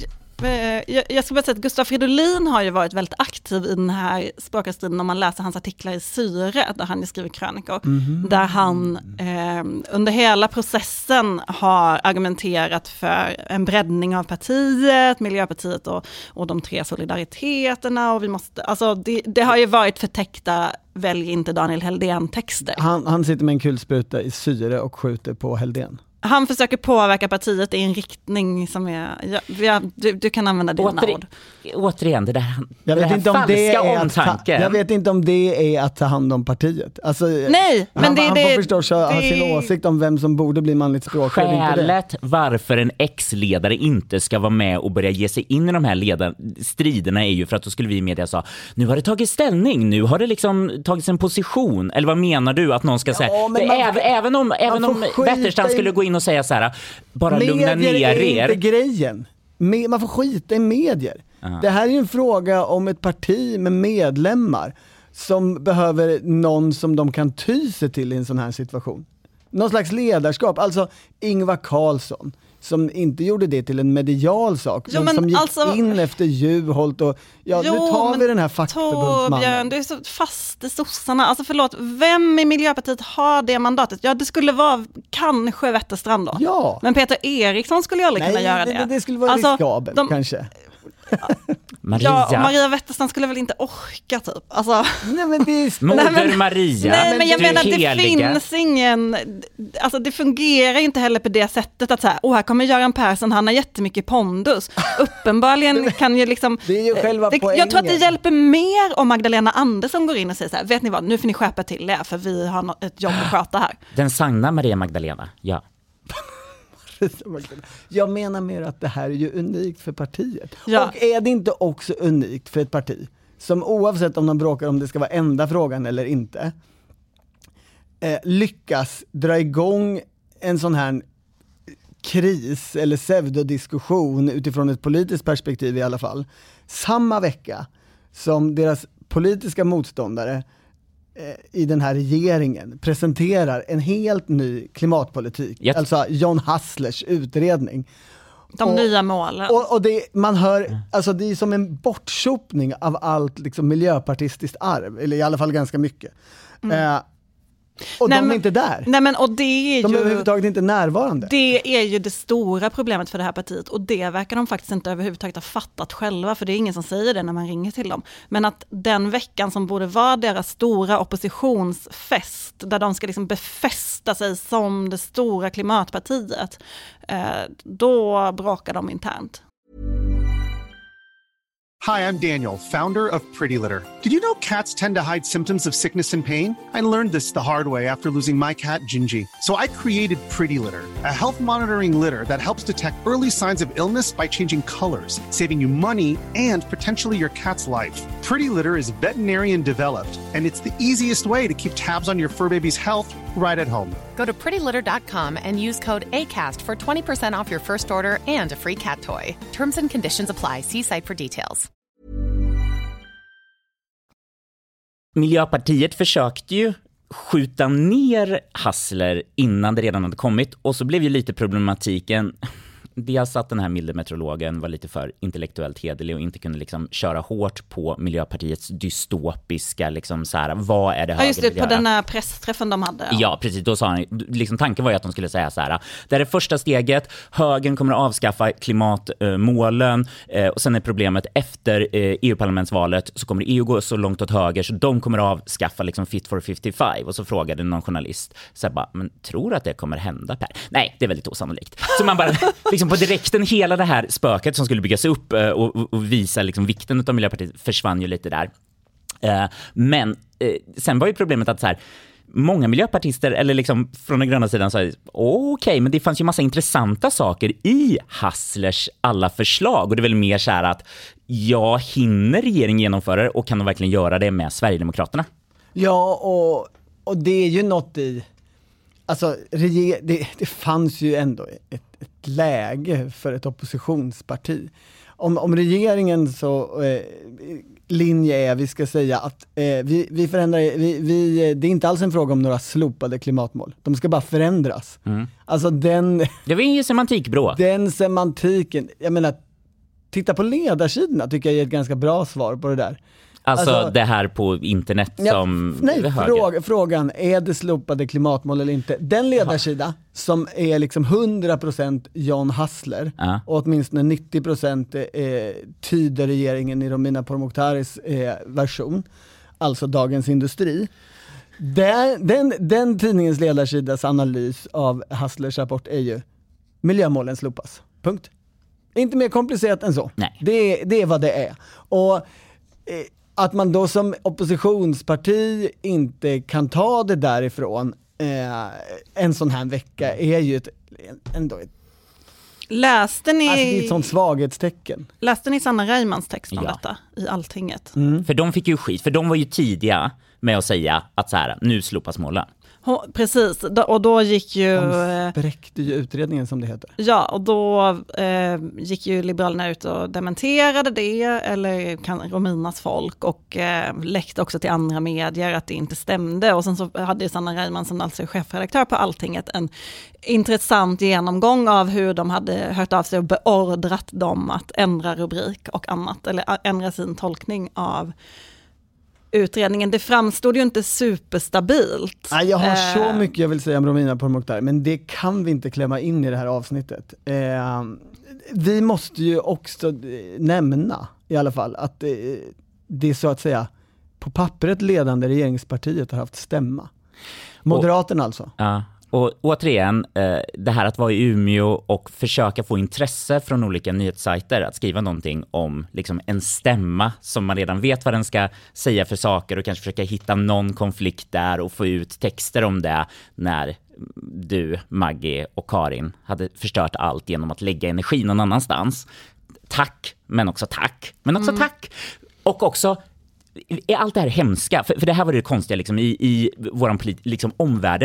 jag, jag ska bara säga att Gustav Fridolin har ju varit väldigt aktiv i den här språkarstriden om man läser hans artiklar i Syre där han skriver krönikor. Mm-hmm. Där han eh, under hela processen har argumenterat för en breddning av partiet, Miljöpartiet och, och de tre solidariteterna. Och vi måste, alltså det, det har ju varit förtäckta välj inte Daniel Helldén-texter. Han, han sitter med en kulspruta i Syre och skjuter på Helldén. Han försöker påverka partiet i en riktning som är... Ja, ja, du, du kan använda dina Åter, ord. Återigen, det där, jag det vet där inte om det är omtanken. Att ta, jag vet inte om det är att ta hand om partiet. Alltså, Nej, han, men det, han det, får förstås det, ha sin det, åsikt om vem som borde bli manligt språkare. Skälet varför en ex-ledare inte ska vara med och börja ge sig in i de här ledar, striderna är ju för att då skulle vi i media säga, nu har det tagit ställning, nu har det liksom tagits en position. Eller vad menar du att någon ska säga? Ja, man, även, även om, även om Wetterstrand skulle gå in och säga så här, bara medier lugna ner er. Medier är inte grejen. Man får skita i medier. Uh-huh. Det här är ju en fråga om ett parti med medlemmar som behöver någon som de kan ty sig till i en sån här situation. Någon slags ledarskap. Alltså Ingvar Carlsson som inte gjorde det till en medial sak, jo, men som gick alltså, in efter Juholt och ja, jo, nu tar vi den här fackförbundsmannen. Torbjörn, du är så fast i sossarna. Alltså förlåt, vem i Miljöpartiet har det mandatet? Ja, det skulle vara kanske Wetterstrand då. Ja. Men Peter Eriksson skulle ju aldrig Nej, kunna göra det. det. det skulle vara alltså, riskabelt de, kanske. Maria. Ja, och Maria Wetterstrand skulle väl inte orka typ. Alltså. Nej, men det är Moder nej, men, Maria. Nej, men jag menar heliga. Det finns ingen, alltså det fungerar ju inte heller på det sättet att så här, åh här kommer Göran Persson, han har jättemycket pondus. Uppenbarligen kan ju liksom, det är ju själva det, poängen. Jag tror att det hjälper mer om Magdalena Andersson går in och säger så här, vet ni vad, nu får ni skärpa till er för vi har ett jobb att sköta här. Den sanna Maria Magdalena, ja. Jag menar mer att det här är ju unikt för partiet. Ja. Och är det inte också unikt för ett parti som oavsett om de bråkar om det ska vara enda frågan eller inte eh, lyckas dra igång en sån här kris eller pseudodiskussion utifrån ett politiskt perspektiv i alla fall, samma vecka som deras politiska motståndare eh, i den här regeringen presenterar en helt ny klimatpolitik, Jag... alltså John Hasslers utredning. De och, nya målen. Och, och det, man hör, alltså det är som en bortsopning av allt liksom miljöpartistiskt arv, eller i alla fall ganska mycket. Mm. Eh, och nej, de är men, inte där. Nej, men, och det är de är ju, överhuvudtaget inte närvarande. Det är ju det stora problemet för det här partiet, och det verkar de faktiskt inte överhuvudtaget ha fattat själva, för det är ingen som säger det när man ringer till dem. Men att den veckan som borde vara deras stora oppositionsfest, där de ska liksom befästa sig som det stora klimatpartiet, eh, då bråkar de internt. Hi, I'm Daniel, founder of Pretty Litter. Did you know cats tend to hide symptoms of sickness and pain? I learned this the hard way after losing my cat, Gingy. So I created Pretty Litter, a health monitoring litter that helps detect early signs of illness by changing colors, saving you money and potentially your cat's life. Pretty Litter is veterinarian developed, and it's the easiest way to keep tabs on your fur baby's health right at home. Go to pretty litter dot com and use code ACAST for twenty percent off your first order and a free cat toy. Terms and conditions apply. See site for details. Miljöpartiet försökte ju skjuta ner Hassler innan det redan hade kommit, och så blev ju lite problematiken dels att den här milde meteorologen var lite för intellektuellt hederlig och inte kunde liksom köra hårt på Miljöpartiets dystopiska liksom så här, vad är det högern ja, just det, vill på göra? den här pressträffen de hade. Ja, ja precis, då sa han, liksom tanken var ju att de skulle säga så här, det är det första steget, högern kommer att avskaffa klimatmålen, eh, och sen är problemet efter eh, E U-parlamentsvalet så kommer E U gå så långt åt höger så de kommer att avskaffa liksom Fit for femtiofem, och så frågade någon journalist så här, bara, men tror du att det kommer hända, Per? Nej, det är väldigt osannolikt. Så man bara liksom på direkten, hela det här spöket som skulle byggas upp och, och, och visa liksom vikten av Miljöpartiet försvann ju lite där. Uh, men uh, sen var ju problemet att så här, många miljöpartister eller liksom från den gröna sidan sa okej, okay, men det fanns ju massa intressanta saker i Hasslers alla förslag, och det är väl mer så här att ja, hinner regeringen genomföra det och kan de verkligen göra det med Sverigedemokraterna? Ja, och, och det är ju något i alltså reger, det, det fanns ju ändå ett, ett läge för ett oppositionsparti. Om, om regeringen så eh, linje är, vi ska säga att eh, vi, vi förändrar, vi, vi, det är inte alls en fråga om några slopade klimatmål. De ska bara förändras. Mm. Alltså den... Det var ju semantikbrå. Den semantiken, jag menar, titta på ledarsidorna tycker jag är ett ganska bra svar på det där. Alltså, alltså det här på internet ja, som nej, fråga, frågan, är det slopade klimatmål eller inte? Den ledarsida Aha. som är liksom hundra procent John Hassler ja. och åtminstone nittio procent eh, tyder regeringen i Romina Pourmokhtaris eh, version, alltså Dagens Industri. Den, den, den tidningens ledarsidas analys av Hasslers rapport är ju miljömålen slopas. Punkt. Inte mer komplicerat än så. Nej. Det, det är vad det är. Och eh, att man då som oppositionsparti inte kan ta det därifrån eh, en sån här vecka är ju ett, ändå ett... Läste ni... Alltså det är ett sånt svaghetstecken. Läste ni Sanna Reimans text om ja. detta i Alltinget? Mm. För de fick ju skit, för de var ju tidiga med att säga att så här, nu slopas målen. Precis, och då gick ju... De spräckte ju utredningen som det heter. Ja, och då eh, gick ju Liberalerna ut och dementerade det, eller kan, Rominas folk, och eh, läckte också till andra medier att det inte stämde. Och sen så hade Sanna Reimann, som alltså är chefredaktör på Alltinget, en intressant genomgång av hur de hade hört av sig och beordrat dem att ändra rubrik och annat, eller ändra sin tolkning av utredningen. Det framstod ju inte superstabilt. Nej, jag har eh. så mycket jag vill säga om Romina Pourmokhtar, men det kan vi inte klämma in i det här avsnittet. Eh, vi måste ju också nämna i alla fall att eh, det är så att säga på pappret ledande regeringspartiet har haft stämma. Moderaterna och, alltså. Ja. Och återigen, det här att vara i Umeå och försöka få intresse från olika nyhetssajter att skriva någonting om liksom en stämma som man redan vet vad den ska säga för saker, och kanske försöka hitta någon konflikt där och få ut texter om det när du, Maggie och Karin hade förstört allt genom att lägga energi någon annanstans. Tack, men också tack. Men också mm. tack. Och också är allt det här hemska, för, för det här var det konstiga liksom, i, i våran polit, liksom, omvärlden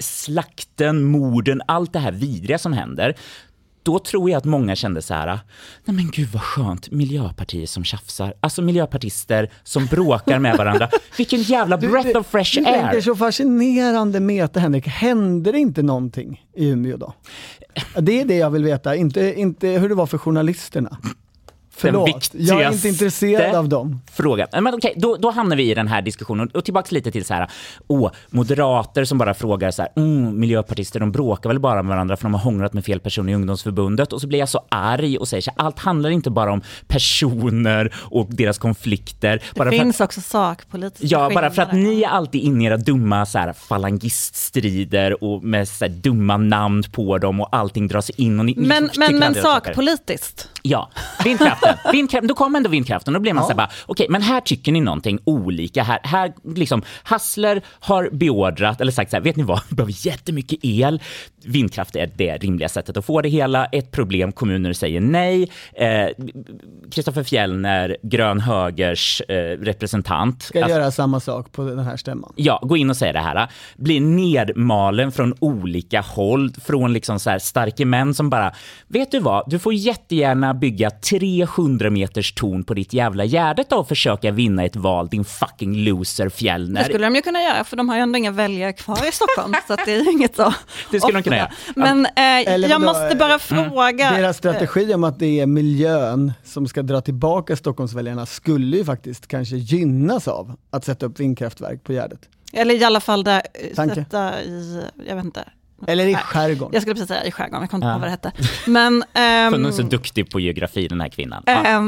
slakten, morden, allt det här vidriga som händer, då tror jag att många kände så här, nej men gud vad skönt, miljöpartier som tjafsar. Alltså miljöpartister som bråkar med varandra. Vilken jävla breath du, of fresh du air. Det är så fascinerande möte, Henrik. Händer inte någonting i Umeå då? Det är det jag vill veta, inte, inte hur det var för journalisterna. Förlåt, jag är inte intresserad av dem. Frågan. Men okej, då, då hamnar vi i den här diskussionen. Och tillbaka lite till så här, åh, moderater som bara frågar så här, mm, miljöpartister, de bråkar väl bara med varandra för de har hånglat med fel person i ungdomsförbundet. Och så blir jag så arg och säger så här, allt handlar inte bara om personer och deras konflikter. Det bara finns för att, också sakpolitiska ja, skillnader. bara för att ni är alltid inne i era dumma så här, falangiststrider och med så här, dumma namn på dem och allting dras in. Och ni, men ni men, men sakpolitiskt. Ja, vindkraften. Vindkraft, då kommer ändå vindkraften. Då blir man ja. så här bara, okej, okay, men här tycker ni någonting olika. Här, här liksom, Hassler har beordrat, eller sagt så här, vet ni vad, vi behöver jättemycket el. Vindkraft är det rimliga sättet att få det hela. Ett problem, kommuner säger nej. Kristoffer eh, Fjellner, grön högers eh, representant. Ska alltså, göra samma sak på den här stämman. Ja, gå in och säga det här. Blir nedmalen från olika håll. Från liksom så här starka män som bara, vet du vad, du får jättegärna bygga trehundra meters torn på ditt jävla gärdet då och försöka vinna ett val, din fucking loser Fjellner. Det skulle de ju kunna göra, för de har ju ändå inga väljare kvar i Stockholm, så att det är inget så. Det skulle de kunna göra. Men eh, jag vadå, måste bara fråga. Mm. Deras strategi om att det är miljön som ska dra tillbaka Stockholmsväljarna skulle ju faktiskt kanske gynnas av att sätta upp vindkraftverk på gärdet. Eller i alla fall där, sätta i, jag vet inte. Eller i skärgården. Jag skulle precis säga i skärgården, jag kommer inte ja. på vad det hette. Men, um, hon är så duktig på geografi, den här kvinnan.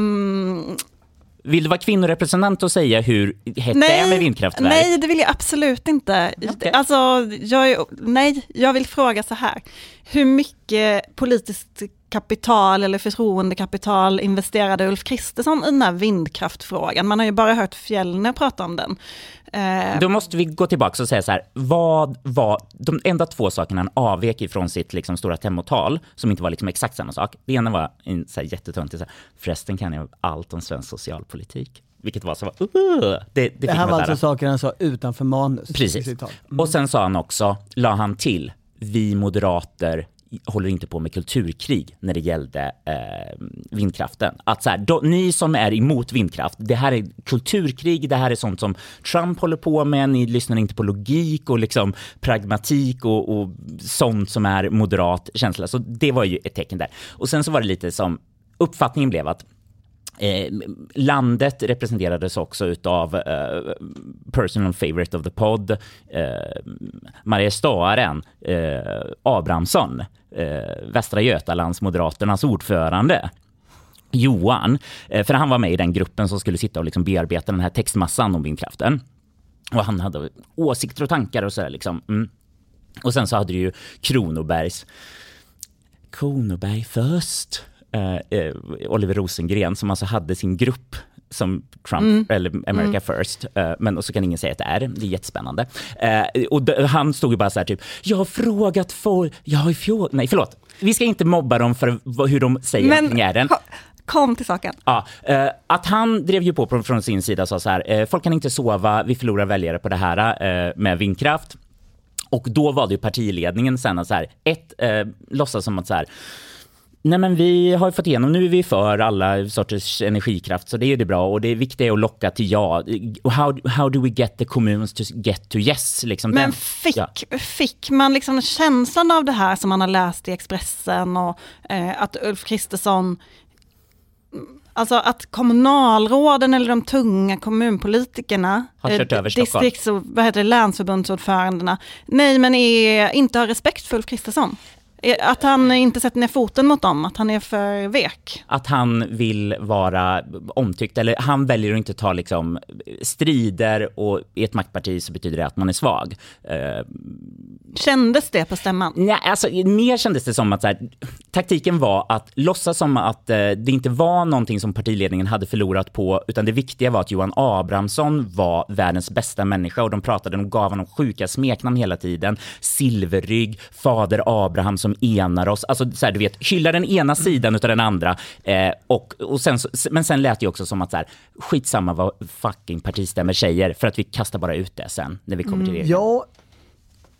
Um, Vill du vara kvinnorepresentant och säga hur hett det är med vindkraftverk? Nej, det vill jag absolut inte. Okay. Alltså, jag är, nej, jag vill fråga så här. Hur mycket politiskt kapital eller förtroendekapital investerade Ulf Kristersson i den här vindkraftfrågan? Man har ju bara hört Fjellner prata om den. Eh. Då måste vi gå tillbaka och säga så här, vad var de enda två sakerna han avvek ifrån sitt liksom stora temotal, som inte var liksom exakt samma sak. Det ena var en så här jättetöntig, så här, förresten kan jag allt om svensk socialpolitik. Vilket var så var, uh, det, det, det här var alltså saker han sa utanför manus. Precis. Mm. Och sen sa han också, la han till, vi moderater håller inte på med kulturkrig när det gällde eh, vindkraften. Att så här, då, ni som är emot vindkraft, det här är kulturkrig, det här är sånt som Trump håller på med, ni lyssnar inte på logik och liksom pragmatik och, och sånt som är moderat känsla. Så det var ju ett tecken där. Och sen så var det lite som, uppfattningen blev att Eh, landet representerades också utav eh, personal favorite of the pod, eh, Maria Staren, eh, Abrahamsson, eh, Västra Götalands Moderaternas ordförande Johan, eh, för han var med i den gruppen som skulle sitta och liksom bearbeta den här textmassan om vindkraften, och han hade åsikter och tankar och sådär liksom. Mm. Och sen så hade du ju Kronobergs Kronoberg först Uh, uh, Oliver Rosengren, som alltså hade sin grupp som Trump, mm. eller America mm. First, uh, men och så kan ingen säga att det är det är jättespännande. Uh, och d- han stod ju bara så här typ, jag har frågat folk, jag har frågat, nej förlåt, vi ska inte mobba dem för v- hur de säger men, kring är den. Kom, kom till saken. Ja, uh, att han drev ju på från sin sida, sa så här, uh, folk kan inte sova, vi förlorar väljare på det här uh, med vindkraft. Och då var det ju partiledningen sen att så här, ett, uh, låtsas som att så här, nej men vi har fått igenom, nu är vi för alla sorters energikraft, så det är det bra, och det viktiga är att locka till ja. How, how do we get the communes to get to yes? Liksom men den, fick, ja. fick man liksom känslan av det här som man har läst i Expressen, och eh, att Ulf Kristersson, alltså att kommunalråden eller de tunga kommunpolitikerna har kört över Stockholm, distrikts- och vad heter det, länsförbundsordförandena, nej men är, inte har respekt för Ulf Kristersson. Att han inte sätter ner foten mot dem, att han är för vek. Att han vill vara omtyckt, eller han väljer att inte ta liksom strider, och i ett maktparti så betyder det att man är svag. Uh, Kändes det på stämman? Nej, alltså mer kändes det som att så här, taktiken var att låtsas som att uh, det inte var någonting som partiledningen hade förlorat på, utan det viktiga var att Johan Abrahamsson var världens bästa människa, och de pratade, de gav honom sjuka smeknamn hela tiden. Silverrygg, Fader Abraham som enar oss, alltså så här, du vet, hylla den ena sidan utav den andra, eh, och, och sen, men sen lät det också som att så här, skitsamma vad fucking partistämmer säger, för att vi kastar bara ut det sen när vi kommer till det. Ja,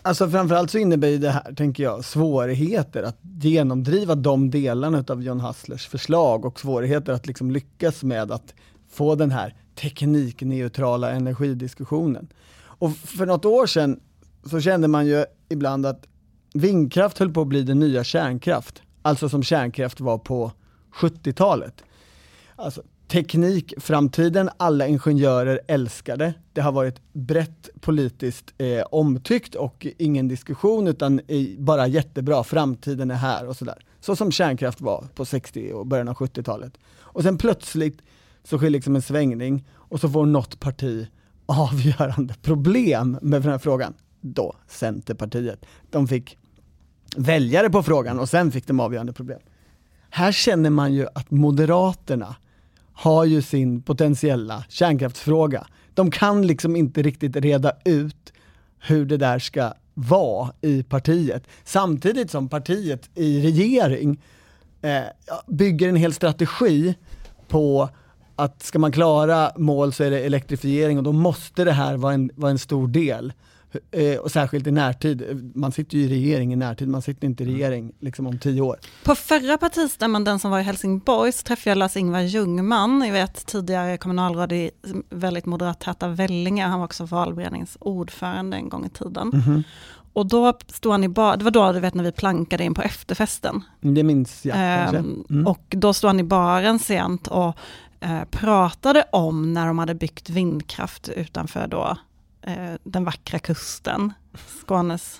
Alltså framförallt så innebär ju det här, tänker jag, svårigheter att genomdriva de delarna av John Hasslers förslag och svårigheter att liksom lyckas med att få den här teknikneutrala energidiskussionen. Och för något år sedan så kände man ju ibland att vindkraft höll på att bli den nya kärnkraft. Alltså som kärnkraft var på sjuttiotalet. Alltså teknik, framtiden, alla ingenjörer älskade. Det har varit brett politiskt eh, omtyckt och ingen diskussion utan eh, bara jättebra, framtiden är här och sådär. Så som kärnkraft var på sextio och början av sjuttiotalet. Och sen plötsligt så sker liksom en svängning och så får något parti avgörande problem med den här frågan. Då, Centerpartiet. De fick väljare på frågan och sen fick de avgörande problem. Här känner man ju att Moderaterna har ju sin potentiella kärnkraftsfråga. De kan liksom inte riktigt reda ut hur det där ska vara i partiet. Samtidigt som partiet i regering eh, bygger en hel strategi på att ska man klara mål så är det elektrifiering och då måste det här vara en, vara en stor del. Eh, och särskilt i närtid. Man sitter ju i regering i närtid, man sitter inte i regering liksom om tio år. På förra partistämman, den som var i Helsingborg, så träffade jag Lars-Ingvar Ljungman, jag vet tidigare kommunalråd i väldigt moderattäta Vellinge, han var också valberedningsordförande en gång i tiden. Mm-hmm. Och då stod han i bar, det var då du vet när vi plankade in på efterfesten. Det minns jag kanske. Mm. Och då stod han i baren sent och eh, pratade om när de hade byggt vindkraft utanför då den vackra kusten, Skånes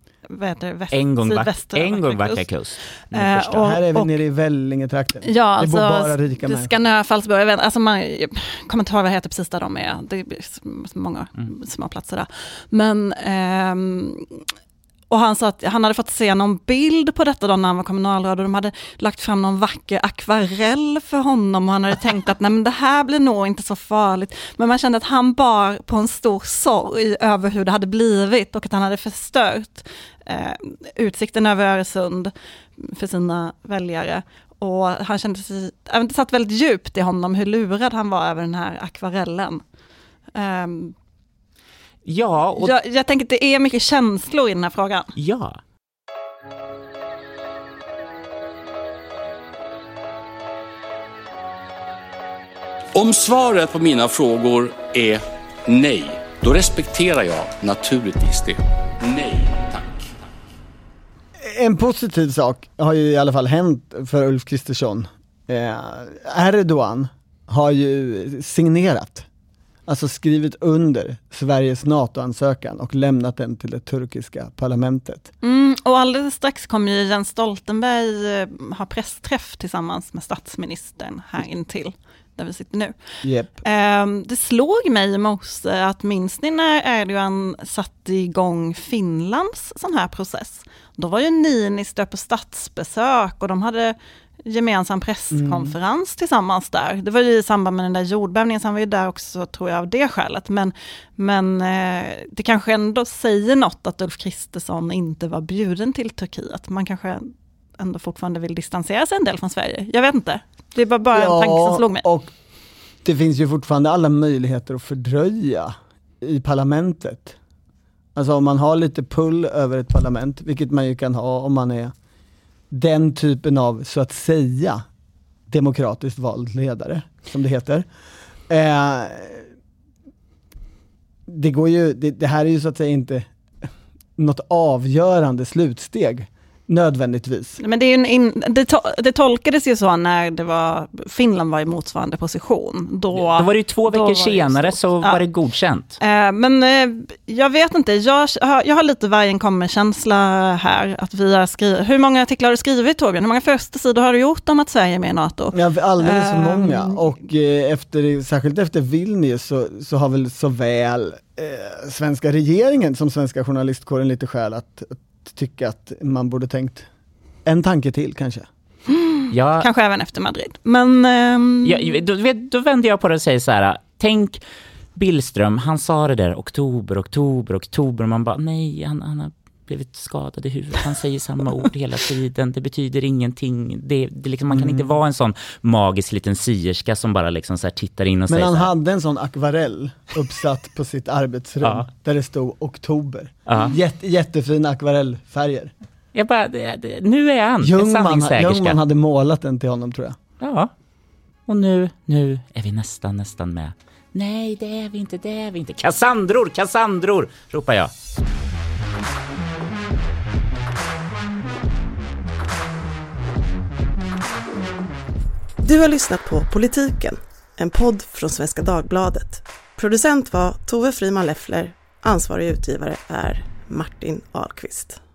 väst, en gång, sydvästra en gång vackra kust. kust. Eh, och, här är vi och, nere i Vellingetrakten. Ja, det alltså, bor bara rika det ska Nöfallsborg, jag vet, alltså man kommer inte ihåg vad heter precis där de är. Det är många mm. små platser där. Men ehm, och han sa att han hade fått se någon bild på detta då när han var kommunalråd och de hade lagt fram någon vacker akvarell för honom och han hade tänkt att nej, men det här blir nog inte så farligt. Men man kände att han bar på en stor sorg över hur det hade blivit och att han hade förstört eh, utsikten över Öresund för sina väljare. Och han kände sig, det satt väldigt djupt i honom hur lurad han var över den här akvarellen. Um, Ja, och jag, jag tänker att det är mycket känslor i den här frågan. Ja. Om svaret på mina frågor är nej, då respekterar jag naturligtvis det. Nej, tack. En positiv sak har ju i alla fall hänt för Ulf Kristersson. Eh, Erdogan har ju signerat, alltså skrivit under Sveriges NATO-ansökan och lämnat den till det turkiska parlamentet. Mm, och alldeles strax kommer ju Jens Stoltenberg ha pressträff tillsammans med statsministern här intill där vi sitter nu. Yep. Um, det slog mig i morse att minns ni när Erdogan satte igång Finlands sån här process? Då var ju Niinistö på statsbesök och de hade gemensam presskonferens mm. tillsammans där. Det var ju i samband med den där jordbävningen, så han var ju där också tror jag av det skälet. Men, men eh, det kanske ändå säger något att Ulf Kristersson inte var bjuden till Turkiet. Man kanske ändå fortfarande vill distansera sig en del från Sverige. Jag vet inte. Det var bara ja, en tanke som slog mig. Och det finns ju fortfarande alla möjligheter att fördröja i parlamentet. Alltså om man har lite pull över ett parlament, vilket man ju kan ha om man är den typen av, så att säga, demokratiskt vald ledare, som det heter. Eh, det går ju, det, det här är ju så att säga inte något avgörande slutsteg nödvändigtvis. Men det, är en in, det, to, det tolkades ju så när det var, Finland var i motsvarande position. Då, då var det ju två veckor senare så ja. var det godkänt. Eh, men eh, jag vet inte, jag, jag har lite vargen kommer-känsla här. Att vi har skrivit, hur många artiklar har du skrivit, Torbjörn? Hur många första sidor har du gjort om att Sverige är med i NATO? Ja, alldeles för eh, många. Och eh, efter, särskilt efter Vilnius så, så har väl såväl eh, svenska regeringen som svenska journalistkåren lite skäl att tycka att man borde tänkt en tanke till kanske. Mm, ja. Kanske även efter Madrid. Men um... ja, då, då vänder jag på det och säger så här: tänk Billström, han sa det där oktober, oktober, oktober och man bara nej, han, han har blivit skadad i huvudet. Han säger samma ord hela tiden. Det betyder ingenting. Det, det liksom, man kan mm. inte vara en sån magisk liten sierska som bara liksom så här tittar in och Men säger han så här, hade en sån akvarell uppsatt på sitt arbetsrum ja. där det stod oktober. Ja. Jätte, jättefina akvarellfärger. Jag bara, det, det, nu är han Ljungman, Ljungman hade målat den till honom, tror jag. Ja. Och nu, nu är vi nästan, nästan med. Nej, det är vi inte, det är vi inte. Kassandror, Kassandror, ropar jag. Du har lyssnat på Politiken, en podd från Svenska Dagbladet. Producent var Tove Friman Leffler, ansvarig utgivare är Martin Ahlqvist.